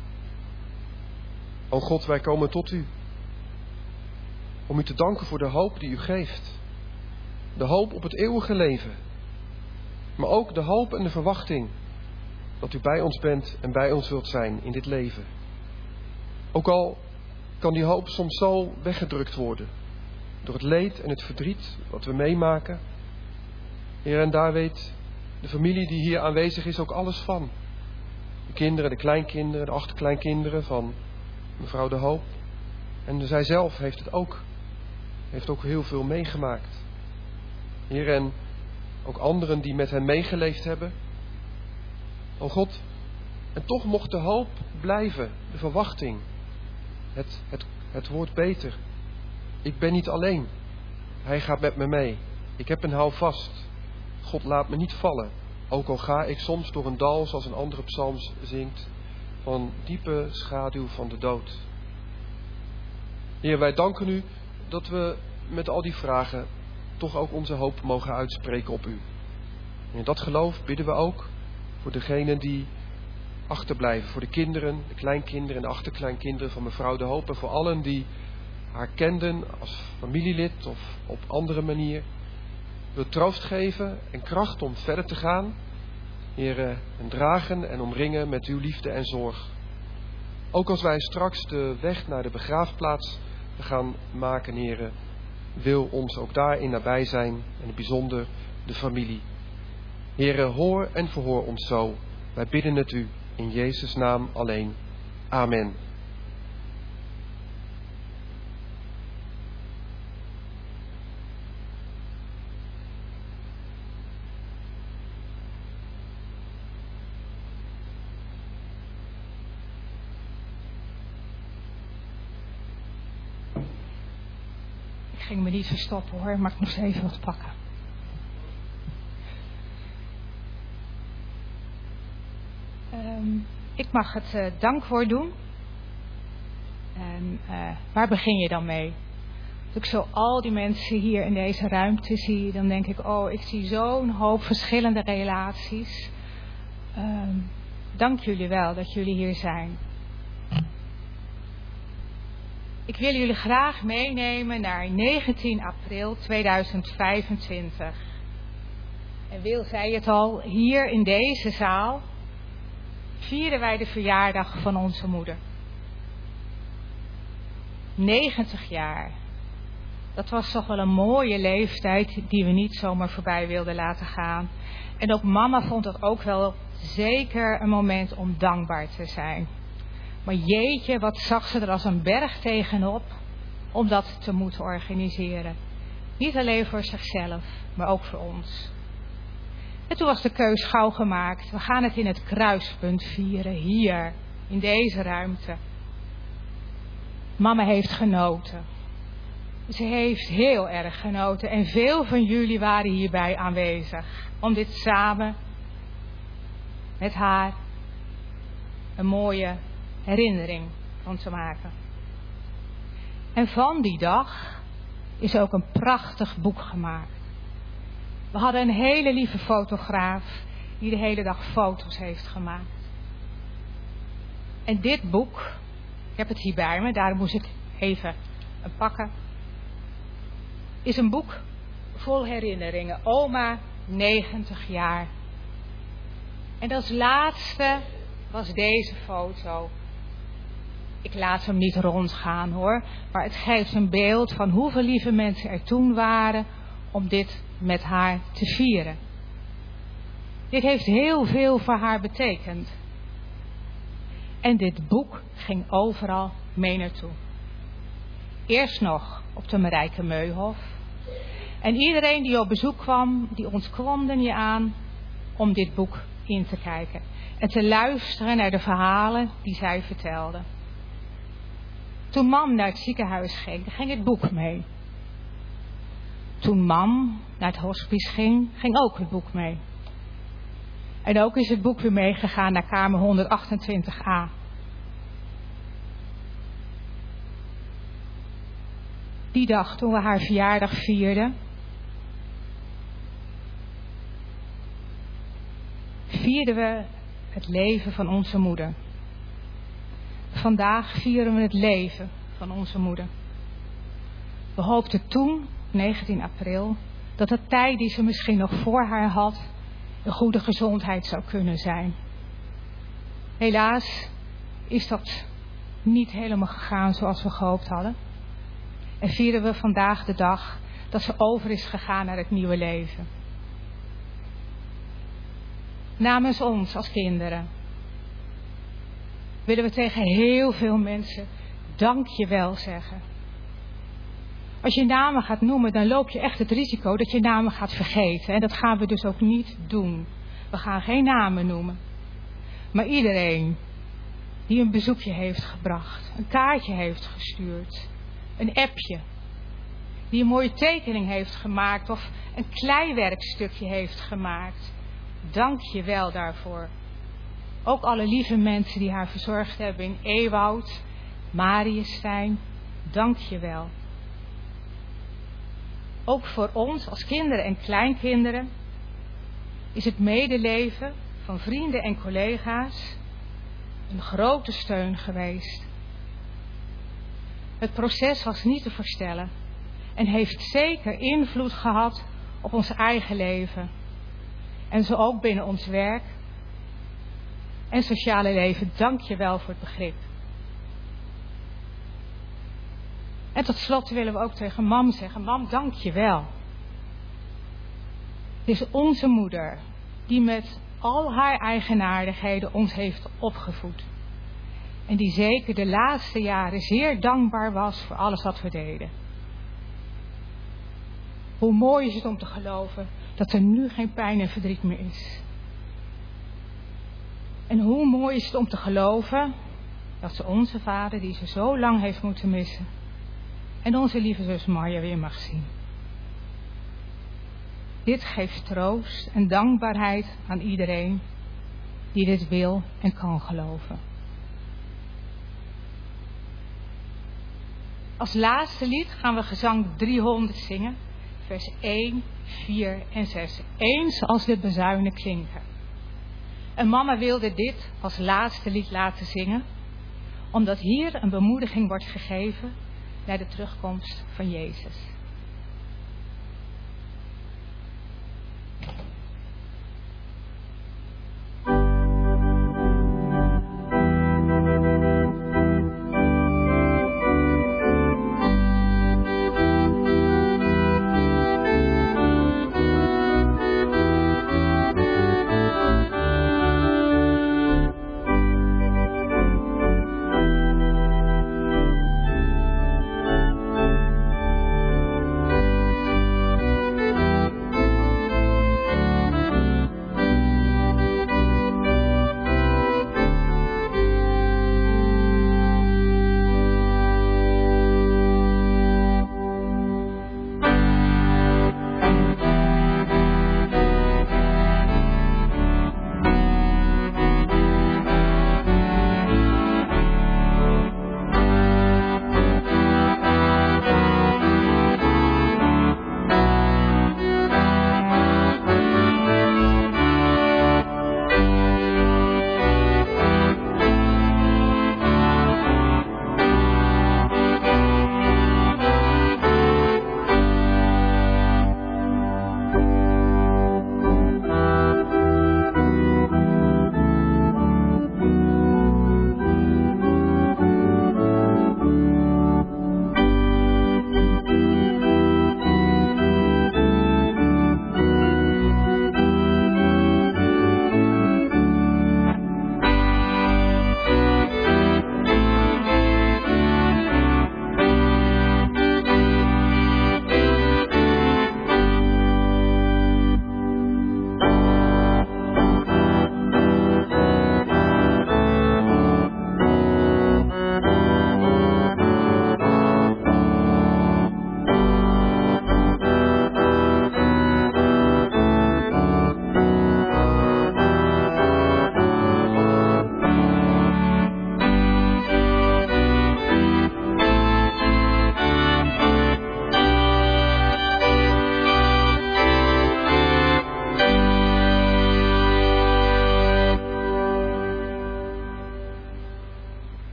O God, wij komen tot u. Om u te danken voor de hoop die u geeft. De hoop op het eeuwige leven. Maar ook de hoop en de verwachting dat u bij ons bent en bij ons wilt zijn in dit leven. Ook al kan die hoop soms zo weggedrukt worden door het leed en het verdriet wat we meemaken. Heer, en daar weet de familie die hier aanwezig is ook alles van. De kinderen, de kleinkinderen, de achterkleinkinderen van mevrouw De Hoop. En zij zelf heeft ook heel veel meegemaakt. Heer, en ook anderen die met hen meegeleefd hebben. O God, en toch mocht de hoop blijven, de verwachting. Het wordt beter. Ik ben niet alleen. Hij gaat met me mee. Ik heb een houvast. God laat me niet vallen. Ook al ga ik soms door een dal, zoals een andere psalm zingt, van diepe schaduw van de dood. Heer, wij danken u dat we met al die vragen toch ook onze hoop mogen uitspreken op u. En in dat geloof bidden we ook voor degenen die achterblijven. Voor de kinderen, de kleinkinderen en de achterkleinkinderen van mevrouw De Hoop. En voor allen die haar kenden als familielid of op andere manier. Wil troost geven en kracht om verder te gaan. Heer, en dragen en omringen met uw liefde en zorg. Ook als wij straks de weg naar de begraafplaats gaan maken, Heer, wil ons ook daarin nabij zijn. En in het bijzonder de familie. Heer, hoor en verhoor ons zo. Wij bidden het u in Jezus' naam alleen. Amen. Ik ging me niet verstoppen hoor, maar ik moest even wat pakken. Ik mag het dankwoord doen. En waar begin je dan mee? Als ik zo al die mensen hier in deze ruimte zie, dan denk ik, ik zie zo'n hoop verschillende relaties. Dank jullie wel dat jullie hier zijn. Ik wil jullie graag meenemen naar 19 april 2025. En Wil zei het al, hier in deze zaal vieren wij de verjaardag van onze moeder. 90 jaar. Dat was toch wel een mooie leeftijd die we niet zomaar voorbij wilden laten gaan. En ook mama vond het ook wel zeker een moment om dankbaar te zijn. Maar jeetje, wat zag ze er als een berg tegenop om dat te moeten organiseren. Niet alleen voor zichzelf, maar ook voor ons. En toen was de keus gauw gemaakt. We gaan het in het kruispunt vieren, hier, in deze ruimte. Mama heeft genoten. Ze heeft heel erg genoten. En veel van jullie waren hierbij aanwezig. Om dit samen met haar een mooie herinnering van te maken. En van die dag is ook een prachtig boek gemaakt. We hadden een hele lieve fotograaf die de hele dag foto's heeft gemaakt. En dit boek, ik heb het hier bij me, daarom moest ik even pakken, is een boek vol herinneringen. Oma, 90 jaar. En als laatste was deze foto. Ik laat hem niet rondgaan hoor, maar het geeft een beeld van hoeveel lieve mensen er toen waren om dit met haar te vieren. Dit heeft heel veel voor haar betekend. En dit boek ging overal mee naartoe. Eerst nog op de Marijke Meuhof. En iedereen die op bezoek kwam, die ontkwam er niet aan om dit boek in te kijken. En te luisteren naar de verhalen die zij vertelde. Toen mam naar het ziekenhuis ging het boek mee. Toen mam naar het hospice ging ook het boek mee. En ook is het boek weer meegegaan naar kamer 128a. Die dag toen we haar verjaardag vierden, vierden we het leven van onze moeder. Vandaag vieren we het leven van onze moeder. We hoopten toen, 19 april, dat de tijd die ze misschien nog voor haar had, een goede gezondheid zou kunnen zijn. Helaas is dat niet helemaal gegaan zoals we gehoopt hadden. En vieren we vandaag de dag dat ze over is gegaan naar het nieuwe leven. Namens ons als kinderen willen we tegen heel veel mensen dank je wel zeggen. Als je namen gaat noemen, dan loop je echt het risico dat je namen gaat vergeten. En dat gaan we dus ook niet doen. We gaan geen namen noemen. Maar iedereen die een bezoekje heeft gebracht, een kaartje heeft gestuurd, een appje, die een mooie tekening heeft gemaakt of een kleiwerkstukje heeft gemaakt. Dank je wel daarvoor. Ook alle lieve mensen die haar verzorgd hebben in Ewoud, Mariëstein, dank je wel. Ook voor ons als kinderen en kleinkinderen is het medeleven van vrienden en collega's een grote steun geweest. Het proces was niet te voorstellen en heeft zeker invloed gehad op ons eigen leven. En zo ook binnen ons werk en sociale leven. Dank je wel voor het begrip. En tot slot willen we ook tegen mam zeggen: mam, dank je wel. Het is onze moeder die met al haar eigenaardigheden ons heeft opgevoed. En die zeker de laatste jaren zeer dankbaar was voor alles wat we deden. Hoe mooi is het om te geloven dat er nu geen pijn en verdriet meer is. En hoe mooi is het om te geloven dat ze onze vader, die ze zo lang heeft moeten missen, en onze lieve zus Marja weer mag zien. Dit geeft troost en dankbaarheid aan iedereen die dit wil en kan geloven. Als laatste lied gaan we gezang 300 zingen, vers 1, 4 en 6. Eens als de bezuinen klinken. En mama wilde dit als laatste lied laten zingen, omdat hier een bemoediging wordt gegeven naar de terugkomst van Jezus.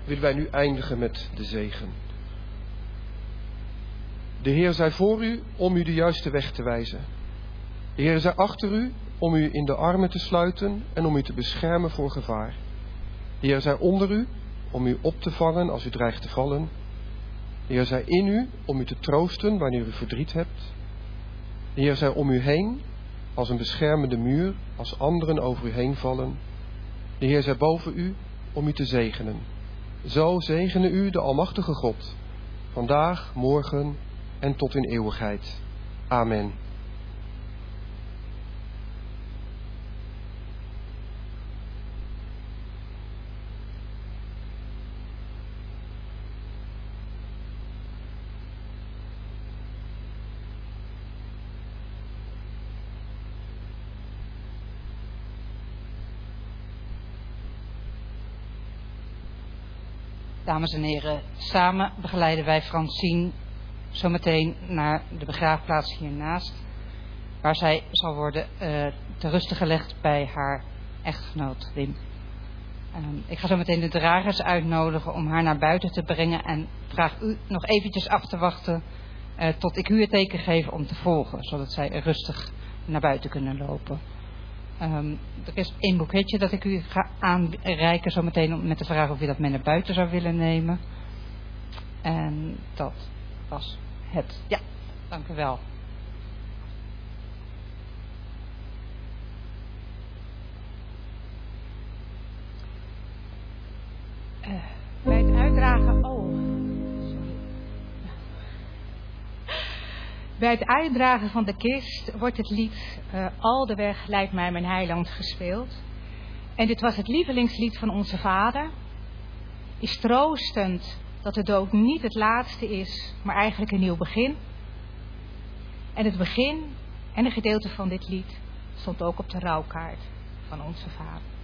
willen wij nu eindigen met de zegen. De Heer zij voor u om u de juiste weg te wijzen. De Heer zij achter u om u in de armen te sluiten en om u te beschermen voor gevaar. De Heer zij onder u om u op te vangen als u dreigt te vallen. De Heer zij in u om u te troosten wanneer u verdriet hebt. De Heer zij om u heen als een beschermende muur als anderen over u heen vallen. De Heer zij boven u om u te zegenen. Zo zegene u de Almachtige God, vandaag, morgen en tot in eeuwigheid. Amen. Dames en heren, samen begeleiden wij Francine zometeen naar de begraafplaats hiernaast, waar zij zal worden te rusten gelegd bij haar echtgenoot Wim. Ik ga zo meteen de dragers uitnodigen om haar naar buiten te brengen en vraag u nog eventjes af te wachten tot ik u het teken geef om te volgen, zodat zij rustig naar buiten kunnen lopen. Er is één boeketje dat ik u ga aanreiken zometeen met de vraag of u dat mee naar buiten zou willen nemen. En dat was het. Ja, dank u wel. Bij het uitdragen... Bij het uitdragen van de kist wordt het lied Al de weg leidt mij mijn heiland gespeeld. En dit was het lievelingslied van onze vader. Is troostend dat de dood niet het laatste is, maar eigenlijk een nieuw begin. En het begin en een gedeelte van dit lied stond ook op de rouwkaart van onze vader.